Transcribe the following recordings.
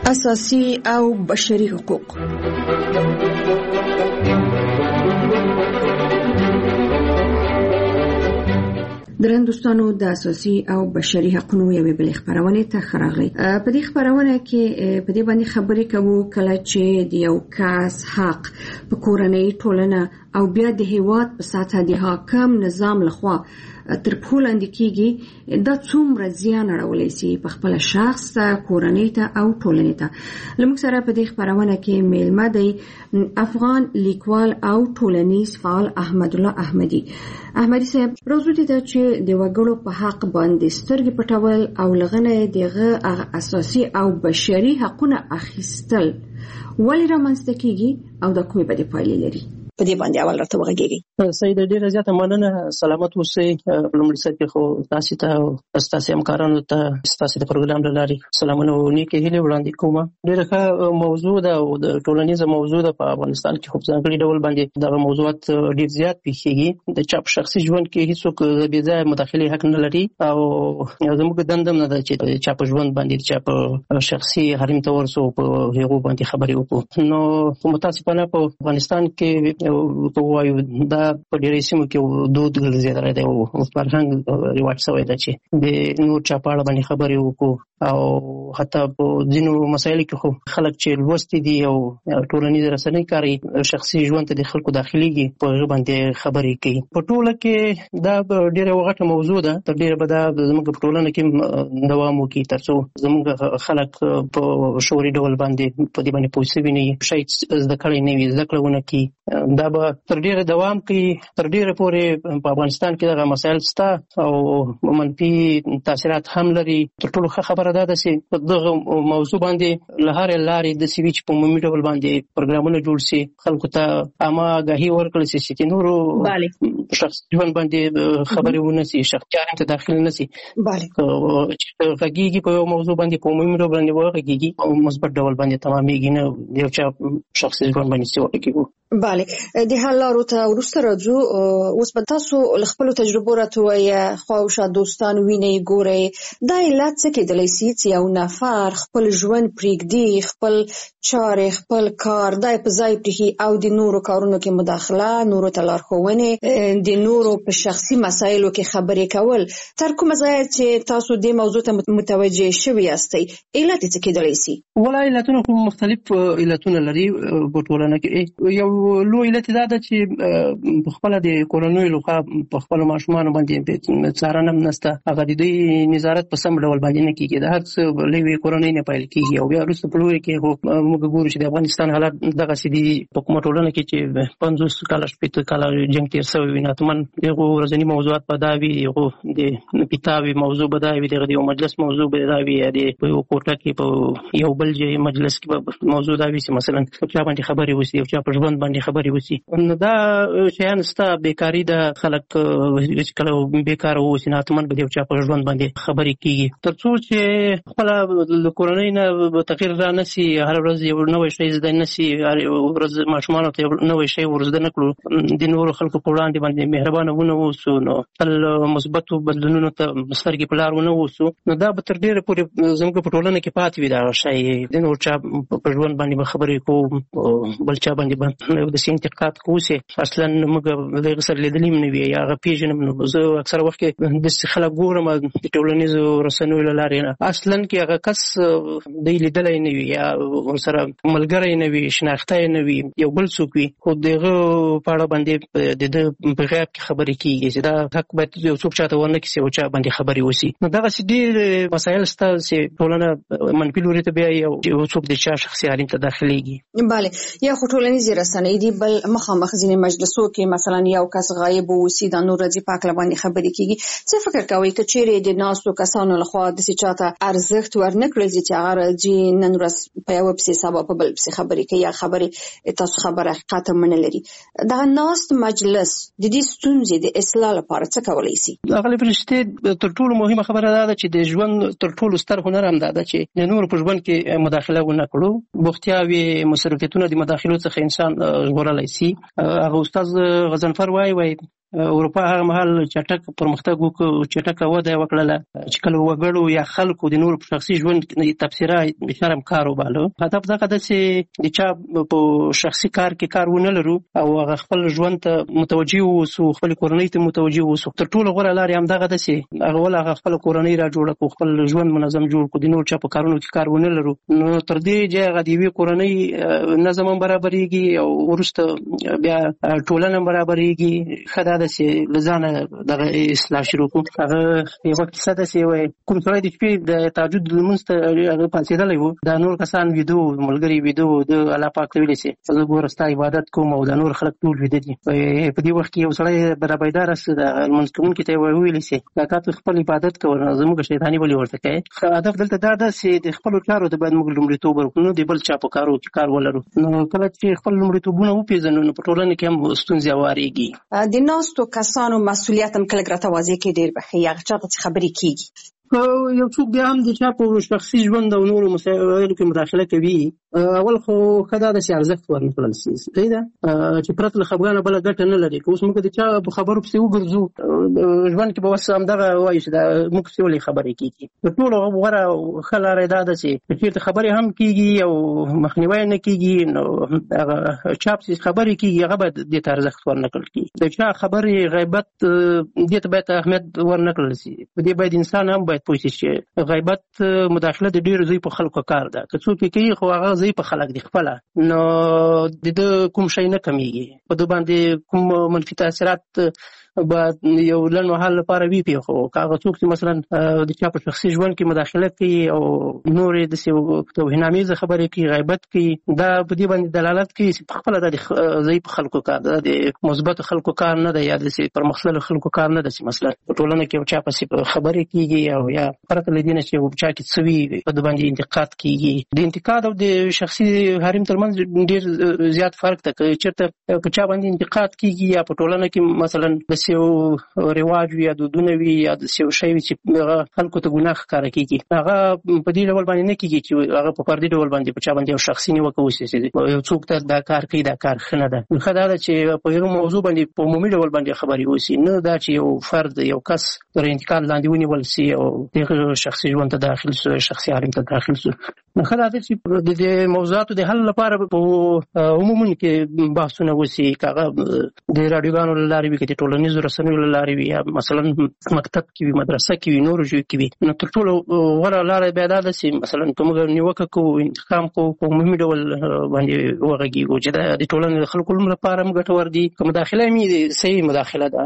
اساسي او بشري حقوق. درن دوستانو د اساسي او بشري حقوقو یوې بلې خبرونه ته خراغلی. په دې خبرونه کې په دې باندې خبرې کوو کله چې د یو کس حق په کورنۍ ټولنه او بیا د هیواد په سطح د حاکم نظام لخوا تر پښو لاندې کیږي، دا څومره زیان اړولی سي په خپل شخص ته، کورنۍ ته او ټولنې ته. لمږ سره په دې خبرونه کې میلمه دی افغان لیکوال او ټولنیز فعال احمد الله احمدي. احمدي صاحب، روزو دي چې د وګړو په حق باندې سترګې پټول او لغنه دغه اساسي او بشري حقونه اخیستل ولې رامنځته کیږي او د کومې بدې پایلې لري؟ په دې باندې اول راته وغږیږي. سید ډیره زیاته مننه. سلامت اوسئ. لومړی سر کې خو تاسو ته او تاسو همکارانو ته تاسو د پروګرام لاري سلامونه او نیکه هیله وړاندې کوم. ډیره ښه موضوع ده او د ټولنیزه موضوع ده. په افغانستان کې خو ځانګړي ډول باندې دغه موضوعات ډیر زیات پیښیږي. د چا په شخصي ژوند کې هیڅوک بې ځایه مداخله حق نه لري او زموږ دندم نه ده چې چا په ژوند باندې چا په شخصي حریم ته ورسو په هغه باندې خبرې وکړو. نو متاسفانه په افغانستان کې وایو دا په ډېرې سیمو کې دود ګرځېدلی دی او فرهنګ رواج شوی دی چې د نور چا په اړه باندې خبرې وکړو او حتی په ځینو مسایلو کې خو خلک چې لوستي دي او ټولنیز رسنۍ کاري شخصي ژوند ته د خلکو داخليږي په هغه باندې خبرې کوي. په ټوله کې دا ډېره غټه موضوع ده. تر ډېره به دا زموږ په ټولنه کې دوام وکړي تر څو زموږ خلک په شعوري ډول باندې په دې باندې پوه شوي نه وي، شی زده کړی نه وي، زده کړه ونه کړي. دا به تر ډېره دوام کوي. تر ډېره پورې په افغانستان کې دغه مسایل شته او منفي تاثیرات هم لري. تر ټولو ښه خبره دا ده چې په دغه موضوع باندې له هرې لارې د سوي چې په عمومي ډول باندې پروګرامونه جوړ شي، خلکو ته عامه آګاهي ورکړل شي چې نورو شخصي ژوند باندې خبرې ونه شي، شخصي حریم ته داخل نه شي. چې غږیږي په یو موضوع باندې په عمومي ډول باندې وغږیږي او مثبت ډول باندې تمامېږي، نه د یو چا شخصي ژوند باندې څه وکړي. بله، د حل لارو ته وروسته راځو. اوس به تاسو له خپلو تجربو راته ووایئ، خواوشا دوستان وینئ، ګورئ، دا علت څه کېدلی سي چې یو نفر خپل ژوند پرېږدي، خپل چارې، خپل کار دا په ځای پرېښي او د نورو کارونو کې مداخله، نورو ته لارښوونې، د نورو په شخصي مسایلو کې خبرې کول. تر کومه ځایه چې تاسو دې موضوع ته متوجه شوي یاستئ، علت یې څه کېدلی سي؟ والله علتونه خو مختلف علتونه لري په ټولنه کې. یو لوی علت دا ده چې په خپله د کورنیو لخوا په خپلو ماشومانو باندې څارنه نشته. هغه د دوی نظارت په سم ډول باندې نه کېږي. د هر څه له یوې کورنۍ نه پیل کېږي او بیا وروسته په لویو کې موږ ګورو چې د افغانستان حالات دغسې دي. په کومه ټولنه کې چې 50 کاله 60 کاله جنګ تېر شوی وي، حتماً هغو ورځني موضوعات به دا وي، هغو د کتاب موضوع به دا وي، دغه د یو مجلس موضوع به دا وي، یا د په یو کوټه کې په یو بل مجلس کې به موضوع دا وي چې مثلا چا باندې خبرې وشي او چا په ژوند باندې خبرې وشي. نو دا شیان شته. بیکاري د خلک چې کله بیکاره واوسي، حتماً به د یو چا په ژوند باندې خبرې کېږي. تر څو چې خپله د کورنۍ نه تغیر را نه شي، هر ورځ یو نوی شی زده نه شي، هر ورځ ماشومانو ته یو نوی شی ورزده نه کړو، د نورو خلکو په وړاندې باندې مهربانه ونه اوسو، نو تل مثبتو بدلونونو ته سترګې په لار ونه اوسو، نو دا به تر ډېره پورې زموږ په ټولنه کې پاتې وي. دغه شی د نور چا په ژوند باندې به خبرې کوو، بل چا باندې به داسې انتقاد کوو چې اصلا موږ د هغه سره لیدلي هم نه وي یا هغه پېژنم. نو زه اکثره وخت کې داسې خلک ګورم د ټولنیزو رسنیو له لارې نه، اصلا کې هغه کس دی لیدلی نه وي یا ورسره ملګری نه وي، شناخته نه وي، یو بل څوک وي، خو د هغه په اړه باندې د ده په غیاب کې خبرې کېږي چې دا حق باید یو څوک چاته ورنه کړي چې یو چا باندې خبرې وشي. نو دغسې ډېر مسایل شته چې ټولنه منفي لوري ته بیایي او یو څوک د چا شخصي حریم ته داخلېږي. بله، یا خو ټولنیزې رسنۍ دي، بل مخامخ ځینې مجلسو کې مثلا یو کس غایب اوسي، د نور ورځې په هکله باندې خبرې کېږي. څه فکر کوئ که چیرې د ناستو کسانو لخوا داسې چاته ارزښت ورنه کړل چې هغه راځي نن ورځ په یوه پسې سبا په بل پسې خبرې کوي یا خبرې تاسو خبره حقیقت هم نه لري، دغه ناست مجلس د دې ستونزې د اصلاح لپاره څه کولی سي؟ هغه فرشتې تر ټولو مهمه خبره دا ده چې د ژوند تر ټولو ستر هنر هم دا ده چې د نورو په ژوند کې مداخله ونه کړو. بوختیاوې مصروفیتونه د مداخلو څخه انسان ژغورلی سي. هغه استاد غضنفر وایي اروپا هغه مهال چټک پرمختګ وکړ، چټک وده وکړله چې کله وګړو یا خلکو د نور په شخصي ژوند تبصره شرم کار وباله. هدف دغه ده چې د چا په شخصي کار کې کار ونه لرو او هغه خپل ژوند ته متوجه اوسو، خپل کورنۍ ته متوجه اوسو. تر ټولو غوره لار هم دغه ده چې هغه خپل کورنۍ را جوړه کړو، خپل ژوند منظم جوړ کړو، د نور چا په کارونو کې کار ونه لرو. نو تر دې چې هغه د یوې کورنۍ نظم هم برابرېږي او وروسته بیا ټولنه برابرېږي. ښه دا ده چې له ځانه دغه اصلاح شروع کړو. هغه یوه کیسه ده چې وایي کوم سړی د شپې د تهجد لمونځ ته هغه پاڅېدلی و، دا نور کسان ویده وو، ملګري ویده وو، د الله پاک ته ویلې چې زه ګوره ستا عبادت کوم او دا نور خلک ټول ویده دي. په دې وخت کې یو سړی برابیداره سو د لمونځ کوونکي ته یې ویلې چې کاکا ته خپل عبادت کوه، زموږ شیطاني ولې ورته کوې. هدف دلته دا ده چې د خپلو چارو ته باید موږ لومړیتوب ورکړو، نو د بل چا په کارو کې کار ولرو. نو کله چې خپل لومړیتوبونه وپېژنو نو په ټولنه کې هم ستونزې هوارېږي. د ناستو کسانو مسؤلیت هم کله راته واضح کې ډېر بخي هغه چاته چې خبرې کیږي. یو څوک بیا هم د چا په شخصي ژوند او نورو مسایلو کې مداخله کوي، اول خو ښه دا ده چې ارزښت ورنکړل شي. صحیح ده چې پرته له خفګانه بله ګټه نه لري. که اوس موږ د چا په خبرو پسې وګرځو ژوند کې به اوس همدغه وایو چې دا موږ پسې ولې خبرې کېږي. تر ټولو غوره ښه لاره دا ده چې چېرته خبرې هم کېږي او مخنیوی نه کېږي، نو هغه چا پسې خبرې کېږي هغه باید دې ته ارزښت ورنکړل کېږي. د چا خبرې غیبت دې ته باید اهمیت ورنکړل شي. په دې باید انسان هم باید پوه شي چې غیبت مداخله د ډېرو ضعیفو خلکو کار ده. که څوک یې کوي خو هغه ضعیفه خلک دي خپله، نو د ده کوم شی نه کمیږي، په ده باندې کوم منفي تاثیرات باید یو لنډ مهال لپاره وي پې. خو که هغه څوک چې مثلا د چا په شخصي ژوند کې مداخله کوي او نورې داسې توهینامیزه خبرې کوي، غیبت کوي، دا په دې باندې دلالت کوي چې په خپله دا د ضعیفو خلکو کار ده، د مثبتو خلکو کار نه ده، یا داسې پرمختللو خلکو کار نه ده چې مثلا په ټولنه کې یو چا پسې خبرې کېږي او یا پرته له دې نه چې یو چا کې څه وي په ده باندې انتقاد کېږي. د انتقاد او د شخصي حریم ترمنځ ډېر زیات فرق ده. که چېرته که چا باندې انتقاد کېږي یا په ټولنه کې مثلا داسې یو رواج وي یا دودونه وي یا داسې یو شی وي چې هغه خلکو ته ګناه ښکاره کېږي، هغه په دې ډول باندې نه کېږي چې هغه په فردي ډول باندې په چا باندې یو شخصي نیوکه وشي چې یو څوک ته دا کار کوي، دا کار ښه نه ده. ښه دا ده چې په یو موضوع باندې په عمومي ډول باندې خبرې وشي، نه دا چې یو فرد یو کس تر انتقاد لاندې ونیول شي او دغه شخصي ژوند ته داخل شو، شخصي حریم ته داخل شو. ښه دا ده چې د دې موضوعاتو د حل لپاره په عمومي کې بحثونه وشي، که هغه د راډیوګانو له لارې وي، که د ټولنیزو رسنیو له لارې وي، یا مثلا مکتب کې وي، مدرسه کې وي، نورو ژویو کې وي. نو تر ټولو غوره لاره بیا دا ده چې مثلا که موږ نیوکه کوو، انتقام کوو، په عمومي ډول باندې وغږېږو چې دا د ټولنې د خلکو لپاره هم ګټور دي. که مداخله مې صحیح مداخله ده،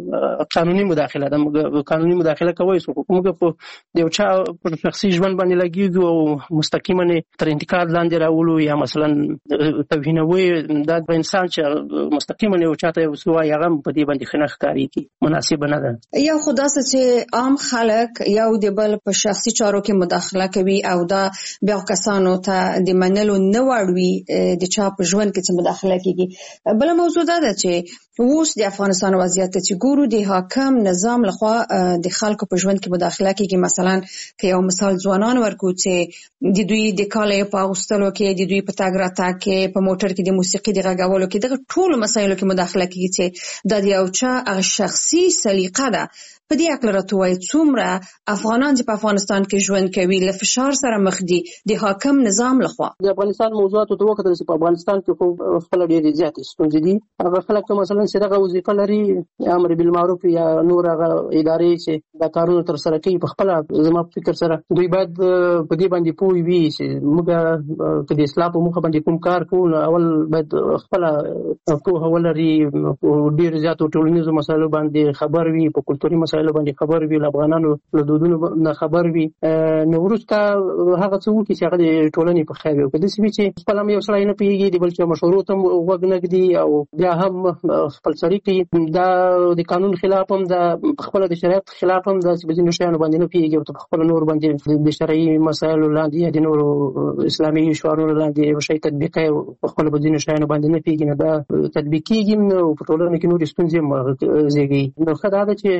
قانوني مداخله ده، موږ قانوني مداخله کوی شو. موږ په یو چا پر شخصي ژوند باندې لګېږو او مستقیما تر انتقاد لاندې راولو یا مثلا توهینوي، دا د انسان چې مستقیما یو چا ته یو څه وایي هغه په دې باندې ښه نه ښکارېږي، مناسبه نه ده. یو خو داسې چې عام خلک یو د بل په شخصي چارو کې مداخله کوي او دا بیا کسانو ته د منلو نه وړ وي د چا په ژوند کې چې مداخله کېږي. بله موضوع دا ده چې اوس د افغانستان وضعیت چې ګورو د حاکم نظام لخوا د خلکو په ژوند کې مداخله کېږي. مثلا که یو مثال ځوانان ورکو چې د دوی د کالیو په اغوستلو کې، د دوی په تګ راتګ کې، په موټر کې د موسیقي د غږولو کې، دغه ټولو مسایلو کې مداخله کېږي چې دا د یو چا هغه شخصي سلیقه ده. په دې اړه راته وایي څومره افغانان چې په افغانستان کې ژوند کوي له فشار سره مخ دي د حاکم نظام لخوا. د افغانستان موضوعاتو ته وکتل چې په افغانستان کې خو خپل ډېرې زیاتې ستونزې دي. هغه خلک ته مثلا چې دغه وظیفه لري، امر بالمعروف یا نور هغه ادارې چې دا کارونه ترسره کوي، په خپله زما په فکر سره دوی باید په دې باندې پوه وي چې موږ که د اصلاح په موخه باندې کوم کار کوو، اول باید خپله پوهه ولري، په ډېرو زیاتو ټولنیزو مسایلو باندې خبر وي، په کلتوري مسایلو باندې خبر وي، له افغانانو له دودونو نه خبر وي. نو وروسته هغه څه وکړي چې هغه د ټولنې په خیر وي. که داسې وي چې خپله هم یو سړی نه پوهېږي، د بل چا مشورو ته غوږ نه ږدي او بیا هم خپل سړي کوي، دا د قانون خلاف هم ده، په خپله د شریعت خلاف هم ده چې په ځینو شیانو باندې نه پوهېږي او په خپله نور باندې د شرعي مسایلو لاندې یا د نورو اسلامي شعارونو لاندې یو شی تطبیق کوي، په خپله په ځینو شیانو باندې نه پوهېږي، نو دا تطبیق کېږي نو په ټولنه کې نورې ستونزې هم زېږوي. نو ښه دا ده چې خپله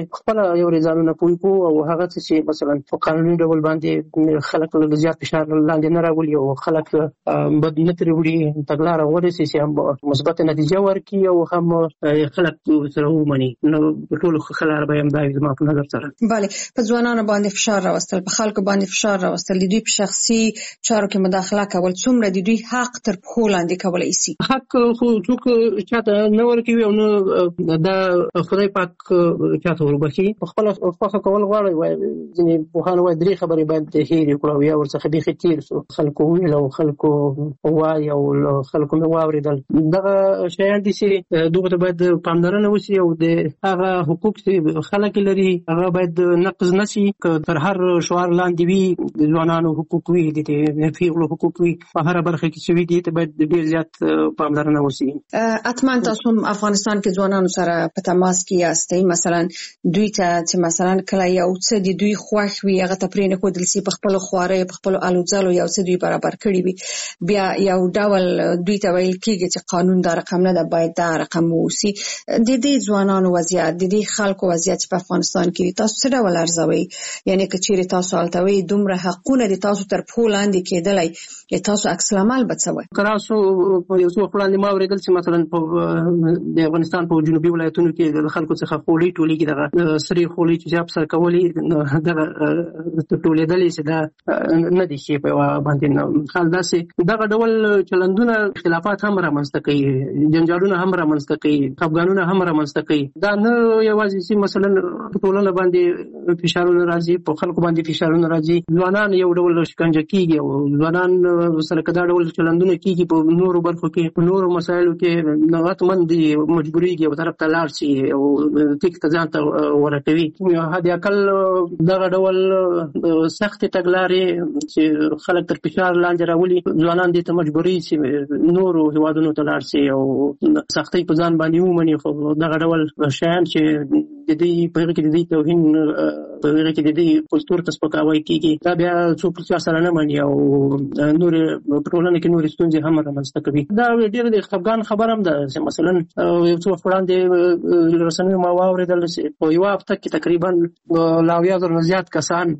یو ځانونه پوي کو او هغه چې مثلا په قانوني ډول باندې خلک له زیات فشار لاندې نه راولي او خلک بد نه ترې وړي تګلاره ورسي چې هم مثبت نتیجه ورکړي او هم خلک سره ومني. نو ټول خلک به هم دا زما په نظر سره بله په ځوانانو باندې فشار راوستل، په خلکو باندې فشار راوستل، د دوی په شخصي چارو کې مداخله کول، څومره د دوی حق تر پښو لاندې کولای شي؟ حق خو څوک چاته نه ورکوي او نه دا خدای پاک چاته وربخي. خپل خوښه کول غواړي وای ځینې پوهان وای درې خبرې باید هېرې کړو او یا ورڅخه بیخي تیر سو. خلکو ویل او خلکو وای او خلکو نه واورېدل. دغه شیان دي چې دغه ته باید پاملرنه وشي او د هغه حقوق چې خلک لري هغه باید نقض نشي. تر هر شعار لاندې وي د ځوانانو حقوق وي، د پیغلو حقوق وي، په هر برخه کې چې وي دي ته باید ډېر زیات پاملرنه وشي. حتما تاسو افغانستان کې ځوانانو سره په تماس کې یاستئ، مثلا دوی ته چې مثلا کله یو څه د دوی خوښ وي هغه ته پرې نه ښودل شي، په خپلو خوارۍ په خپلو الوځلو یو څه دوی برابر کړي وي، بیا یو ډول دوی ته ویل کېږي چې قانون دا رقم نه ده باید دا رقم واوسي. د دې ځوانانو وضعیت، د دې خلکو وضعیت په افغانستان کې تاسو څه ډول ارزوئ؟ یعنی که چیرې تاسو هلته وئ دومره حقونه د تاسو تر پښو لاندې کېدلی، تاسو عکس العمل به څه وایي؟ تاسو یو څه وړاندې ما اورېدل چې مثلا په د افغانستان په جنوبي ولایتونو کې د خلکو څخه خولۍ ټولېږي، دغه سرې خولۍ چې چا په سر کولې دغه ټولېدلې چې دا نه دي ښې په یوه باندې. حال داسې دغه ډول چلندونه اختلافات هم رامنځته کوي، جنجالونه هم رامنځته کوي، خفګانونه هم رامنځته کوي. دا نه یوازې چې مثلا په ټولنه باندې فشارونه راځي، په خلکو باندې فشارونه راځي، ځوانان یو ډول شکنجه کېږي او ځوانان سره که دا ډول چلندونه کېږي په نورو برخو کې په نورو مسایلو کې نو حتماً دي مجبورېږي یو طرف ته لاړ شي او ټیک ته ځان ته ورکوي. حد اقل دغه ډول سختې تګلارې چې خلک تر فشار لاندې راولي ځوانان دې ته مجبوري چې نورو هیوادونو ته لاړ شي او سختۍ په ځان باندې ومني. خو دغه ډول شیان چې د دې په هغه کې د دې توهین په هغه کې د دې کلتور ته سپکاوی کېږي، دا بیا څوک چا سره نه مني او نورې په ټولنه کې نورې ستونزې هم رامنځته کوي. دا ډېر د خفګان خبره هم ده چې مثلا یو څو وخت وړاندې رسنیو ما واورېدل چې په یوه هفته کې تقریبا له 70,000 نه زیات کسان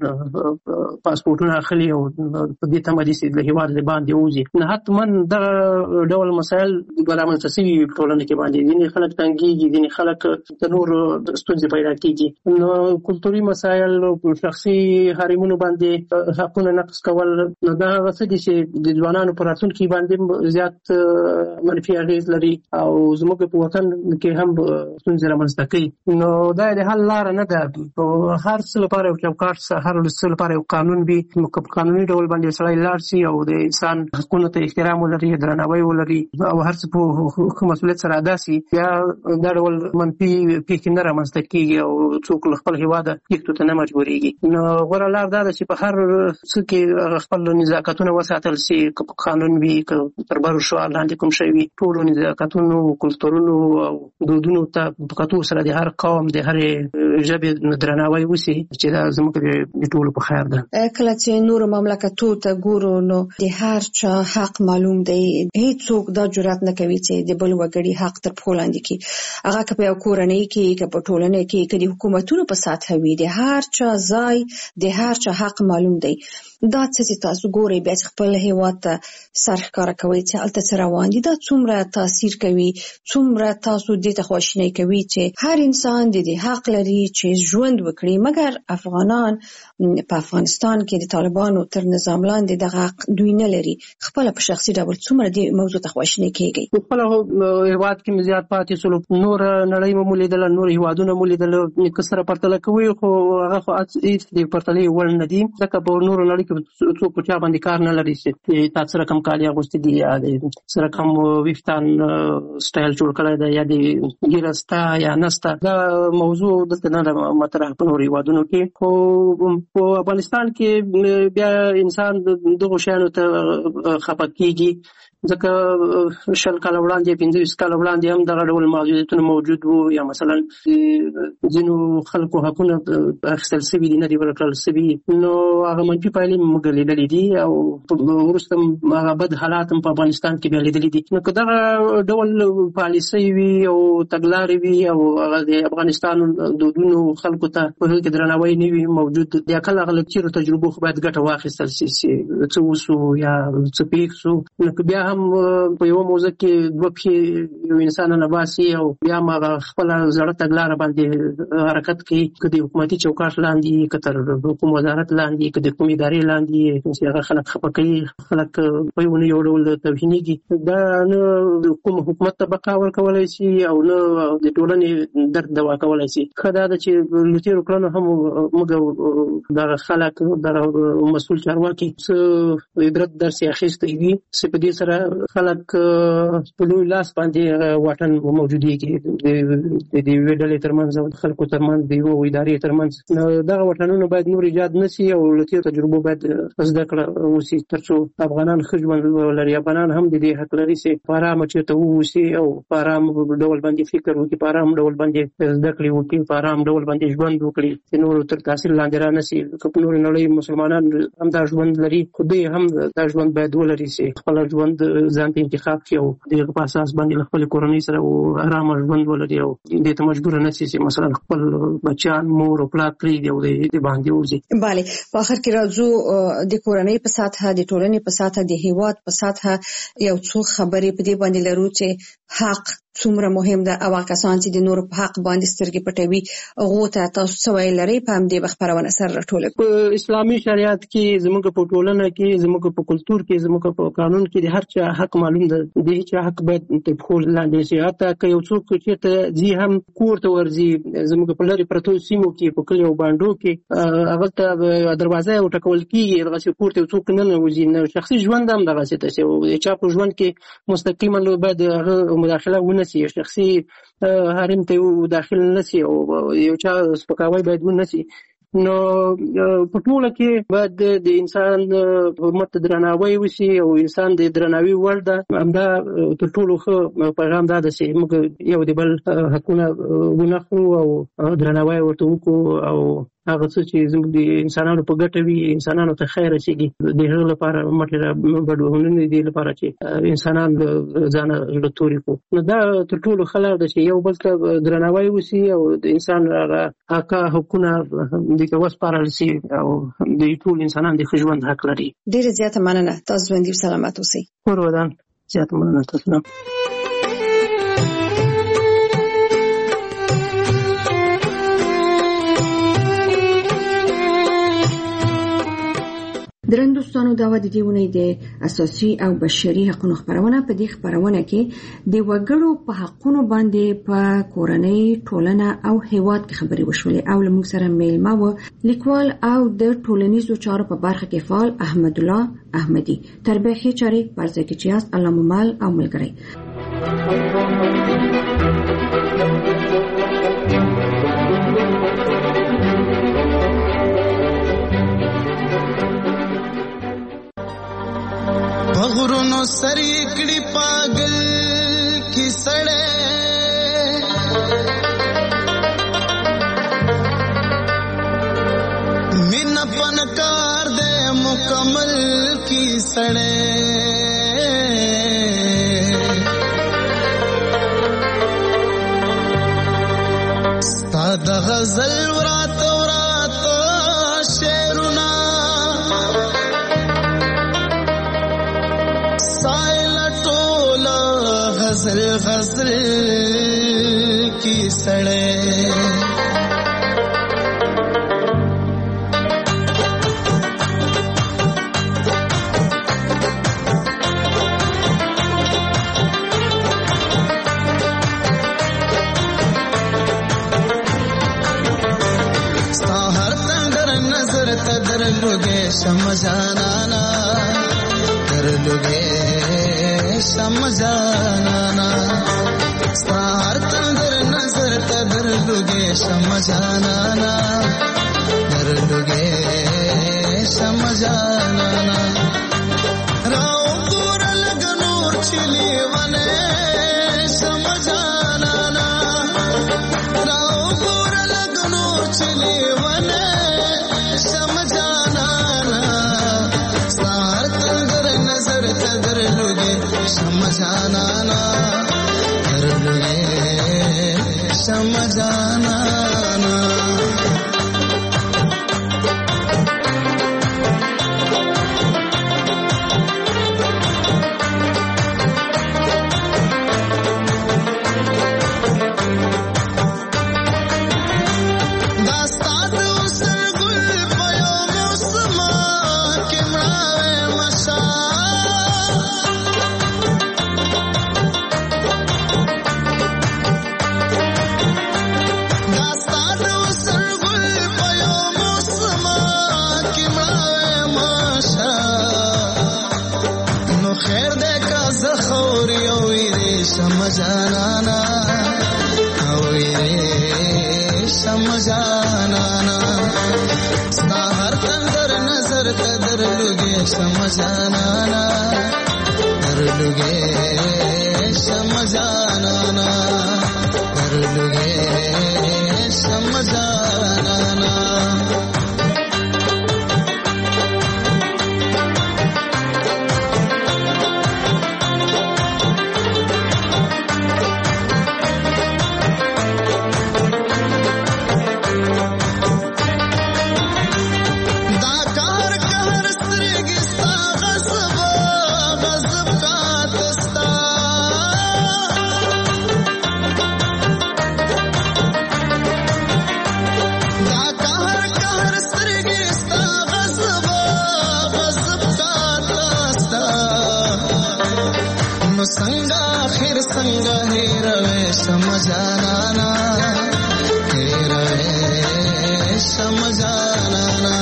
پاسپورټونه اخلي او په دې تمه دي چې له هېواد د باندې ووځي. نه حتما دغه ډول مسایل رامنځته شوي ټولنه کې باندې ځینې خلک تنګېږي، ځینې خلک د نورو ستونزې پیدا کېږي. نو کلتوري مسایل شخصي حرمونو باندې حقونه نقض کول نو دا هغه څه دي چې د ځوانانو په راتلونکي باندې زیات منفي اغېز لري او زموږ په وطن کې هم ستونزې رامنځته کوي. نو دا د حل لاره نه ده. په هر څه لپاره یو چوکاټ شته، هر څه لپاره یو قانون وي. په قانوني ډول باندې سړی لاړ شي او د انسان حقونو ته احترام ولري، درناوی ولري او هر څه په مسؤلیت سره ادا شي، بیا دا ډول منفي پېښې نه رامنځته کېږي او څوک له خپل هېواده تېښتو ته نه مجبورېږي. نو غوره لار دا ده چې په هر څه کې خپل نزاکتونه وساتل شي، که په قانون وي که تر بر شعار لاندې کوم شی وي، ټولو نزاکتونو کلتورونو او دودونو ته په کتو سره د هر قوم د هرې ژبې درناوی وشي چې دا زموږ د ټولو په خیر ده. کله چې نورو مملکتو ته ګورو نو د هر چا حق معلوم دی، هیڅوک دا جرأت نه کوي چې د بل وګړي حق تر پښو لاندې کړي. هغه که په یو کورنۍ کې که په ټولنه کې که د حکومتونو په سطحه وي، د هر چا ځای د هر چا حق معلوم دی. دا څه تاسو ګورئ بیا چې خپل هېواد ته سر ښکاره کوئ چې هلته څه روان دي، دا څومره تاثیر کوي، څومره تاسو دې ته خواشینی کوي چې هر انسان د دې حق لري چې ژوند وکړي، مګر افغانان په افغانستان کې د طالبانو تر نظام لاندې دغه حق دوی نه لري. خپله په شخصي ډول څومره دې موضوع ته خواشینی کېږئ؟ په خپل هېواد کې مې زیات پاتې شولو، نور نړۍ مو ولیدله، نور هېوادونه مو لیدله، که سره پرتله کوئ خو هغه خو هېڅ د پرتلې وړ نه دي، ځکه په نورو نړۍ څوک په چا باندې کار نه لري چې تا سره کوم کالي اغوستي دي یا د سره کوم ویښتان سټایل جوړ کړی دی یا د ږیره سته یا نسته. دا موضوع دلته نه ده مطرح په نورو هېوادونو کې. خو په افغانستان کې بیا انسان دغو شیانو ته خفه کېږي ځکه 20 کال وړاندې 25 کال وړاندې هم دغه ډول محدودیتونه موجود وو، یا مثلا ځینو خلکو حقونه اخیستل شوي دي، نه دي ورکړل شوي، نو هغه منفي پایلې موږ لیدلې دي او وروسته هغه بد حالات هم په افغانستان کې بیا لیدلې دي. نو که دغه ډول پالیسۍ وي او تګلارې وي او هغه د افغانستان دودونو خلکو ته په هغه کې درناوی نه وي موجود، د عقل هغه تیرو تجربو خو باید ګټه واخیستل شي څه وشو یا څه پېښ شو. نو که بیا هم په یوه موضوع کې دوه پښې یو انسان نه باسي او بیا هم هغه خپله زړه تګلاره باندې حرکت کوي، که د حکومتي چوکاټ لاندې، که تر کوم وزارت لاندې، که د کوم ادارې لاندې، چې هغه خلک خفه کوي، خلک په یو ډول توهینېږي، دا نه کوم حکومت طبقه ورکولی شي او نه د ټولنې درد دوا کولی شي. ښه دا ده چې له تېرو کړنو هم موږ دغه خلک دغه مسؤل چارواکي څه عبرت درس یې اخیستی وي، چې په دې سره خلک په لوی لاس باندې واټن موجودېږي د یوې ډلې ترمنځ او خلکو ترمنځ، د یوه ادارې ترمنځ. نو دغه واټنونه باید نور ایجاد نه شي او له تېرو تجربو باید زده کړه وشي تر څو افغانان ښه ژوند ولري. افغانان هم د دې حق لري چې په ارامه چېرته واوسي او په ارام ډول باندې فکر وکړي، په ارام ډول باندې زده کړې وکړي، په ارام ډول باندې ژوند وکړي، چې نورو تر تاثیر لاندې را نه شي. که په نورې نړۍ مسلمانان هم دا ژوند لري، خو دوی هم دا ژوند باید ولري چې خپل ژوند ځان ته انتخاب کړي او د هغه په اساس باندې له خپلې کورنۍ سره ارامه ژوند ولري او دې ته مجبور نه شي چې مثلا خپل بچیان مور او پلار پرېږدي او د باندې وځي. بله، په آخر کې راځو د کورنۍ په سطحه، د ټولنې په سطحه، د هیواد په سطحه یو څو خبرې په دې باندې لرو چې حق څومره مهم ده او کسان چې د نورو په حق باندې سترګې پټوي هغو ته تاسو څه ویل لرئ؟ په همدې خپرونه سره راټوله. په اسلامي شریعت کې زموږ په ټولنه کې، زموږ په کلتور کې، زموږ په قانون کې د هر چا حق معلوم ده، د هیچا حق باید تر پښو لاندې شي. حتی که یو څوک چېرته ځي هم کور ته ورځي، زموږ په لرې پرتو سیمو کې په کلیو بانډو کې هغلته دروازه یې وټکول کېږي، دغسې کور ته یو څوک نه ننوځي. نو شخصي ژوند هم دغسې ته چې د چا په ژوند کې مستقیما باید هغه مداخله ونه شي، شخصي حریم ته داخل نه شي او یو چا سپکاوی باید ونه شي. نو په ټوله کې باید د انسان حرمت ته درناوی وشي او انسان د درناوي وړ ده. همدا تر ټولو ښه پیغام دا ده چې موږ یو د بل حقونه ونخلو او درناوی ورته وکړو او هغه څه چې زموږ د انسانانو په ګټه وي، انسانانو ته خیر رسېږي، د هغه لپاره مټې رابډوهنونه دي لپاره چې انسانان ځانه زړه توري کړو. نو دا تر ټولو ښه لار ده چې یو بل ته درناوی وشي او د انسان هغه حقونه دې ته وسپارل شي او د ټول انسانان د ښه ژوند حق لري. ډېره زیاته مننه، تاسو ژوندي سلامت اوسئ. کور ودان، زیاته مننه تاسو نه. درنو دوستانو، دا د دې ونې د اساسي او بشري حقوقو خبرونه. په دې خبرونه کې د وګړو په حقوقو باندې په کورنۍ، ټولنه او هیواد کې خبرې وشولې او موږ سره میلمه و لیکوال او د ټولنیزو چارو په برخه کې فعال احمد الله احمدي. تربیحي چارې پرځای کې چیاست الله ممال او ملګری. غرونو سری کړي پاگل کی سړې مینا پنکار دے مکمل کی سړې ستاد غزل ورات ورات شعرنا غزل غزل کی سڑے ستا ہر تندر نظر تدر لگے سمجھانا در لگے سمجھانا سار تندر نظر تدر لگے سمجھانا در لگے سمجھانا راو پورا لگ نور समझाना समझाना हर तंदर नजर कदर लुगे समझाना कर लुगे समझाना कर लुगे समझाना संगा आखिर संगा हे रवे समझाना हे रवे समझाना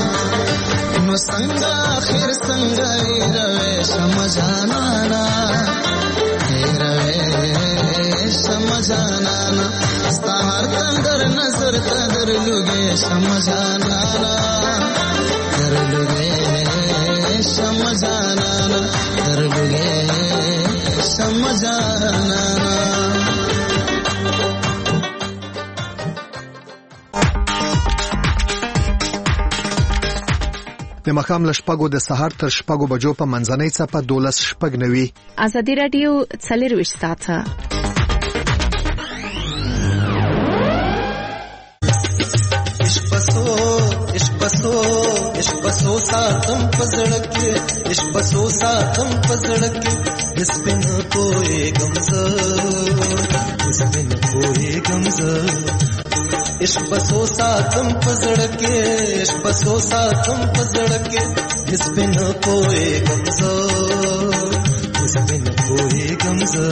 संगा आखिर संगा हे रवे समझाना हे रवे समझाना हर तंदर नजर कदर लुगे समझाना कर लुगे समझाना कर लुगे समझाना د مخام لشپګو د سحر تر شپګو بجو په منځنۍ صفه 12 شپګ نوي ازادي رادیو 40 ساعته عشق بسو ساتم پزړکه عشق بسو ساتم پزړکه اسپن کوئی غمزه اسپن کوئی غمزه عشق بسو ساتم پزړکه عشق بسو ساتم پزړکه اسپن کوئی غمزه اسپن کوئی غمزه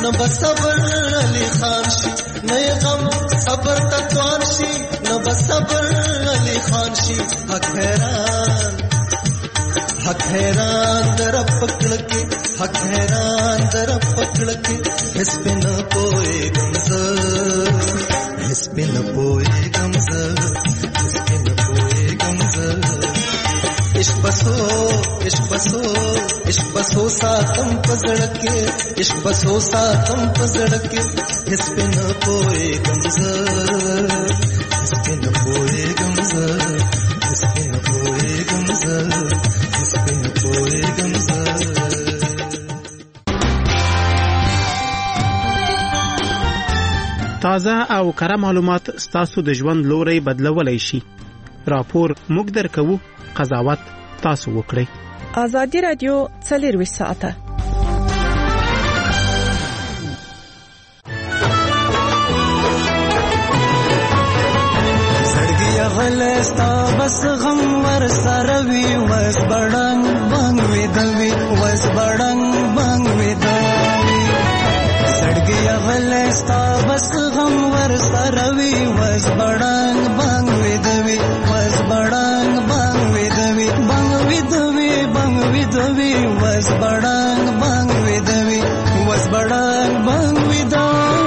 نه بس صبر علی خان شي نه غم صبر تطوان شي نه بس صبر علی خان شي حق حیران در پکڑ کے حق حیران در پکڑ کے اس پہ نہ کوئی گمزہ اس پہ نہ کوئی گمزہ اس پہ نہ کوئی گمزہ عشق بسو عشق بسو عشق بسو ساتم پزڑ کے عشق بسو ساتم پزڑ کے اس پہ نہ کوئی گمزہ اس پہ نہ کوئی گمزہ اس پہ نہ کوئی گمزہ اس پہ نہ کوئی گمزہ. تازه او کره معلومات ستاسو د ژوند لوري بدلولای شي. راپور موږ درکو، قضاوت تاسو وکړئ. آزادی رادیو 24 ساعته. سړګي غلستا بس غم ور سروي وس بڑنګ بنګ وي دوي وس بڑنګ بنګ وي دوي سړګي غلستا بس غم ور سروي وس بڑنګ بنګ وي دوي وس بڑنګ بنګ وي دوي بنګ وي دوي بنګ وي دوي وس بڑنګ بنګ وي دوي وس بڑنګ بنګ وي دوي.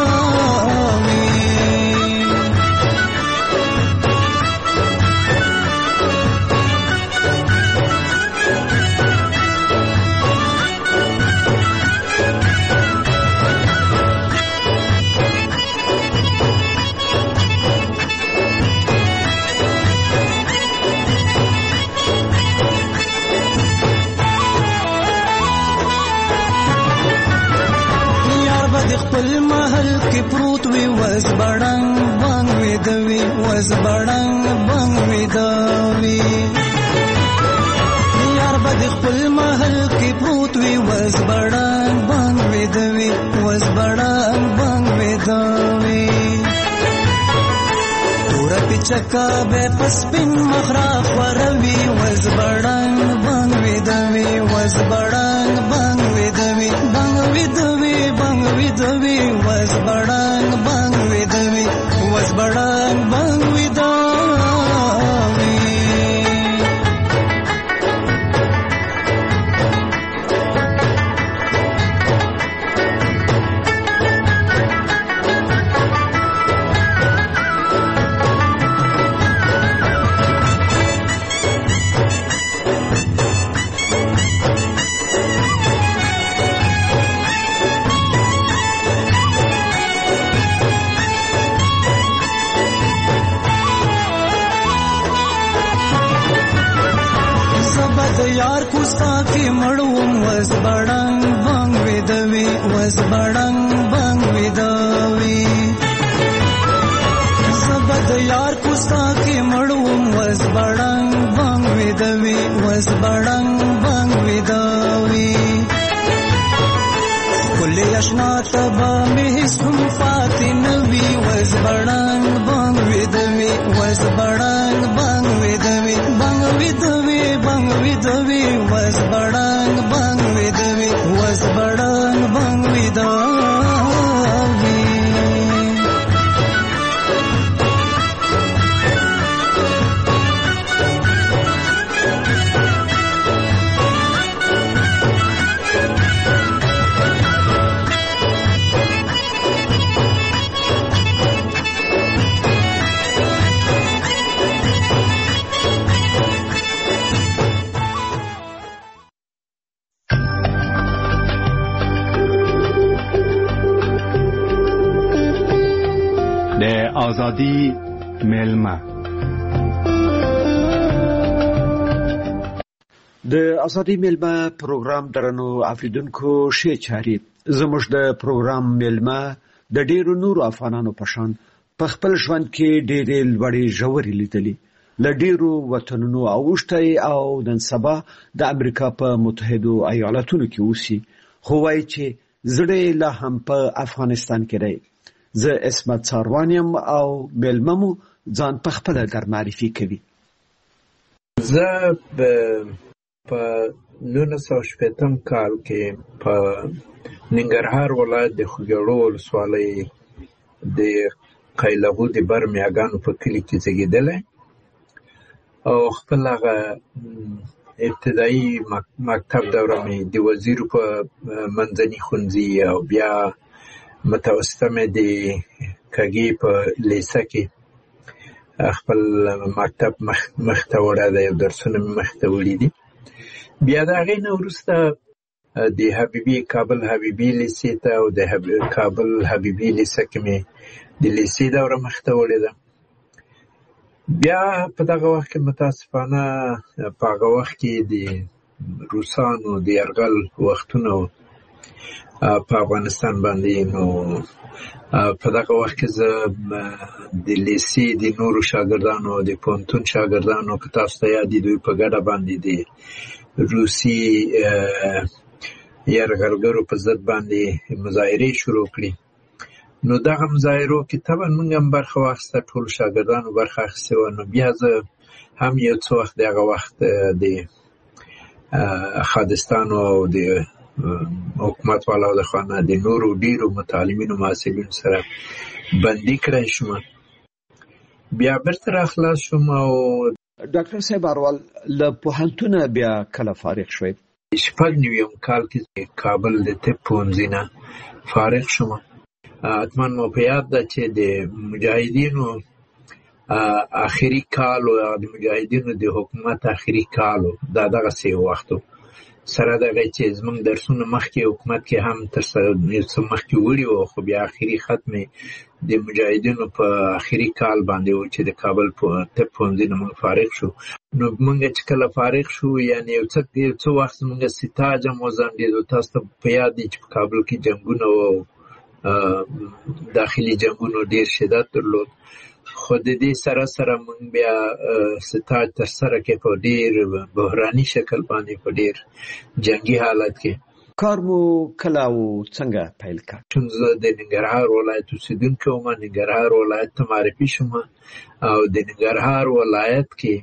خپل محل کې پروت وي وز بڑنګ بنګ وي دوي وز بڑنګ بنګ وي دوي یار بد خپل محل کې پروت وي وز بڑنګ بنګ وي دوي وز بڑنګ بنګ وي دوي تور پچکا به پسپن مخراف وروي وز بڑنګ بنګ وي دوي وز بڑنګ بنګ وي دوي بنګ وي دوي بنګ وي دوي وز بڑنګ بنګ وي دوي وز بڑنګ بنګ وي دوي. یار کوستا کی مړوم وز بڑنګ بنګ وي دوي وز بڑنګ بنګ وي دوي زبد یار کوستا کی مړوم وز بڑنګ بنګ وي دوي وز بڑنګ بنګ وي دوي کل اشنا تبا مه سم فاتن وي وز بڑنګ بنګ وي دوي وز بڑنګ بنګ وي دوي بنګ وي دوي بنګ وي دوي وز بڑنګ بنګ وي دوي وز بڑنګ بنګ وي دوي. آزادی میلمه د آزادی میلمه پروګرام درنو افریدونکو شي چاري زموږ د پروګرام میلمه د ډیرو نورو افغانانو په شان په خپل ژوند کې ډېرې لوړې ژورې لیدلې ل ډیرو وطنونو اوشتي او نن سبا د امریکا په متحده ایالاتونو کې اوسي خو وايي چې زړه لا هم په افغانستان کې دی. زه اسمت ساروانیم او ملممو ځان په خپل در معرفي کوي. زه په 1980 کال کې په ننګرهار ولایت د خوږیاړو ولسوالۍ د قیلغو د بر میاګانو په کلي کې زیږېدلی او خپل هغه ابتدایي مکتب دوره مې د وزیرو په منځني ښوونځي او بیا متوسطه مې د کږې په لیسه کې خپل مکتب مخته وړی دی او درسونه مې مخته وړي دي. بیا د هغې نه وروسته د کابل حبیبي لیسې ته او د کابل حبیبي لیسه کې مې د لیسې دوره مخته وړې ده. بیا په دغه وخت کې متاسفانه په هغه وخت کې د روسانو د یرغل وختونه په افغانستان باندې، نو په دغه وخت کې زه د لیسې د نورو شاګردانو او د پوهنتون شاګردانو که تاسو ته یاد دي دوی په ګډه باندې د روسي یرغلګرو په ضد باندې مظاهرې شروع کړي. نو دغه مظاهرو کې طبعا موږ هم برخه واخیسته، ټولو شاګردانو برخه اخیستې وه. نو بیا زه هم یو څه وخت د هغه وخت د خادستانو او د حکومت والاو د خوا نه د نورو ډېرو متعلمینو محصلینو سره بندي کړی شوم. بیا بیرته راخلاص شوم. او ډاکټر صاحب اروال له پوهنتونه بیا کله فارغ شوئ؟ 96 کال کې کابل د طب پوهنځي نه فارغ شوم. حتما مو په یاد ده چې د مجاهدینو آخري کال او د مجاهدینو د حکومت آخري کال دا دغسې وختو سره دغه چې زموږ درسونه مخکې حکومت کې هم تر څه مخکې وړي وو، خو بیا آخري ختم د مجاهدینو په آخري کال باندې و چې د کابل طب پوهنځي نه موږ فارغ شو. نو موږ چې کله فارغ شو یعنې یو څه وخت زموږ سیتاج هم وځنډېدو. تاسو ته په یاد دی چې په کابل کې جنګونه و، داخلي جنګونو ډېر شدت درلود. خو د دې سره سره موږ بیا سیتاج ترسره کې په ډېر بحراني شکل باندې په ډېر جنګي حالت کې کار مو کله او څنګه پیل کړ؟ زه د ننګرهار ولایت اوسېدونکی وم. ننګرهار ولایت ته معرفي شوم او د ننګرهار ولایت کې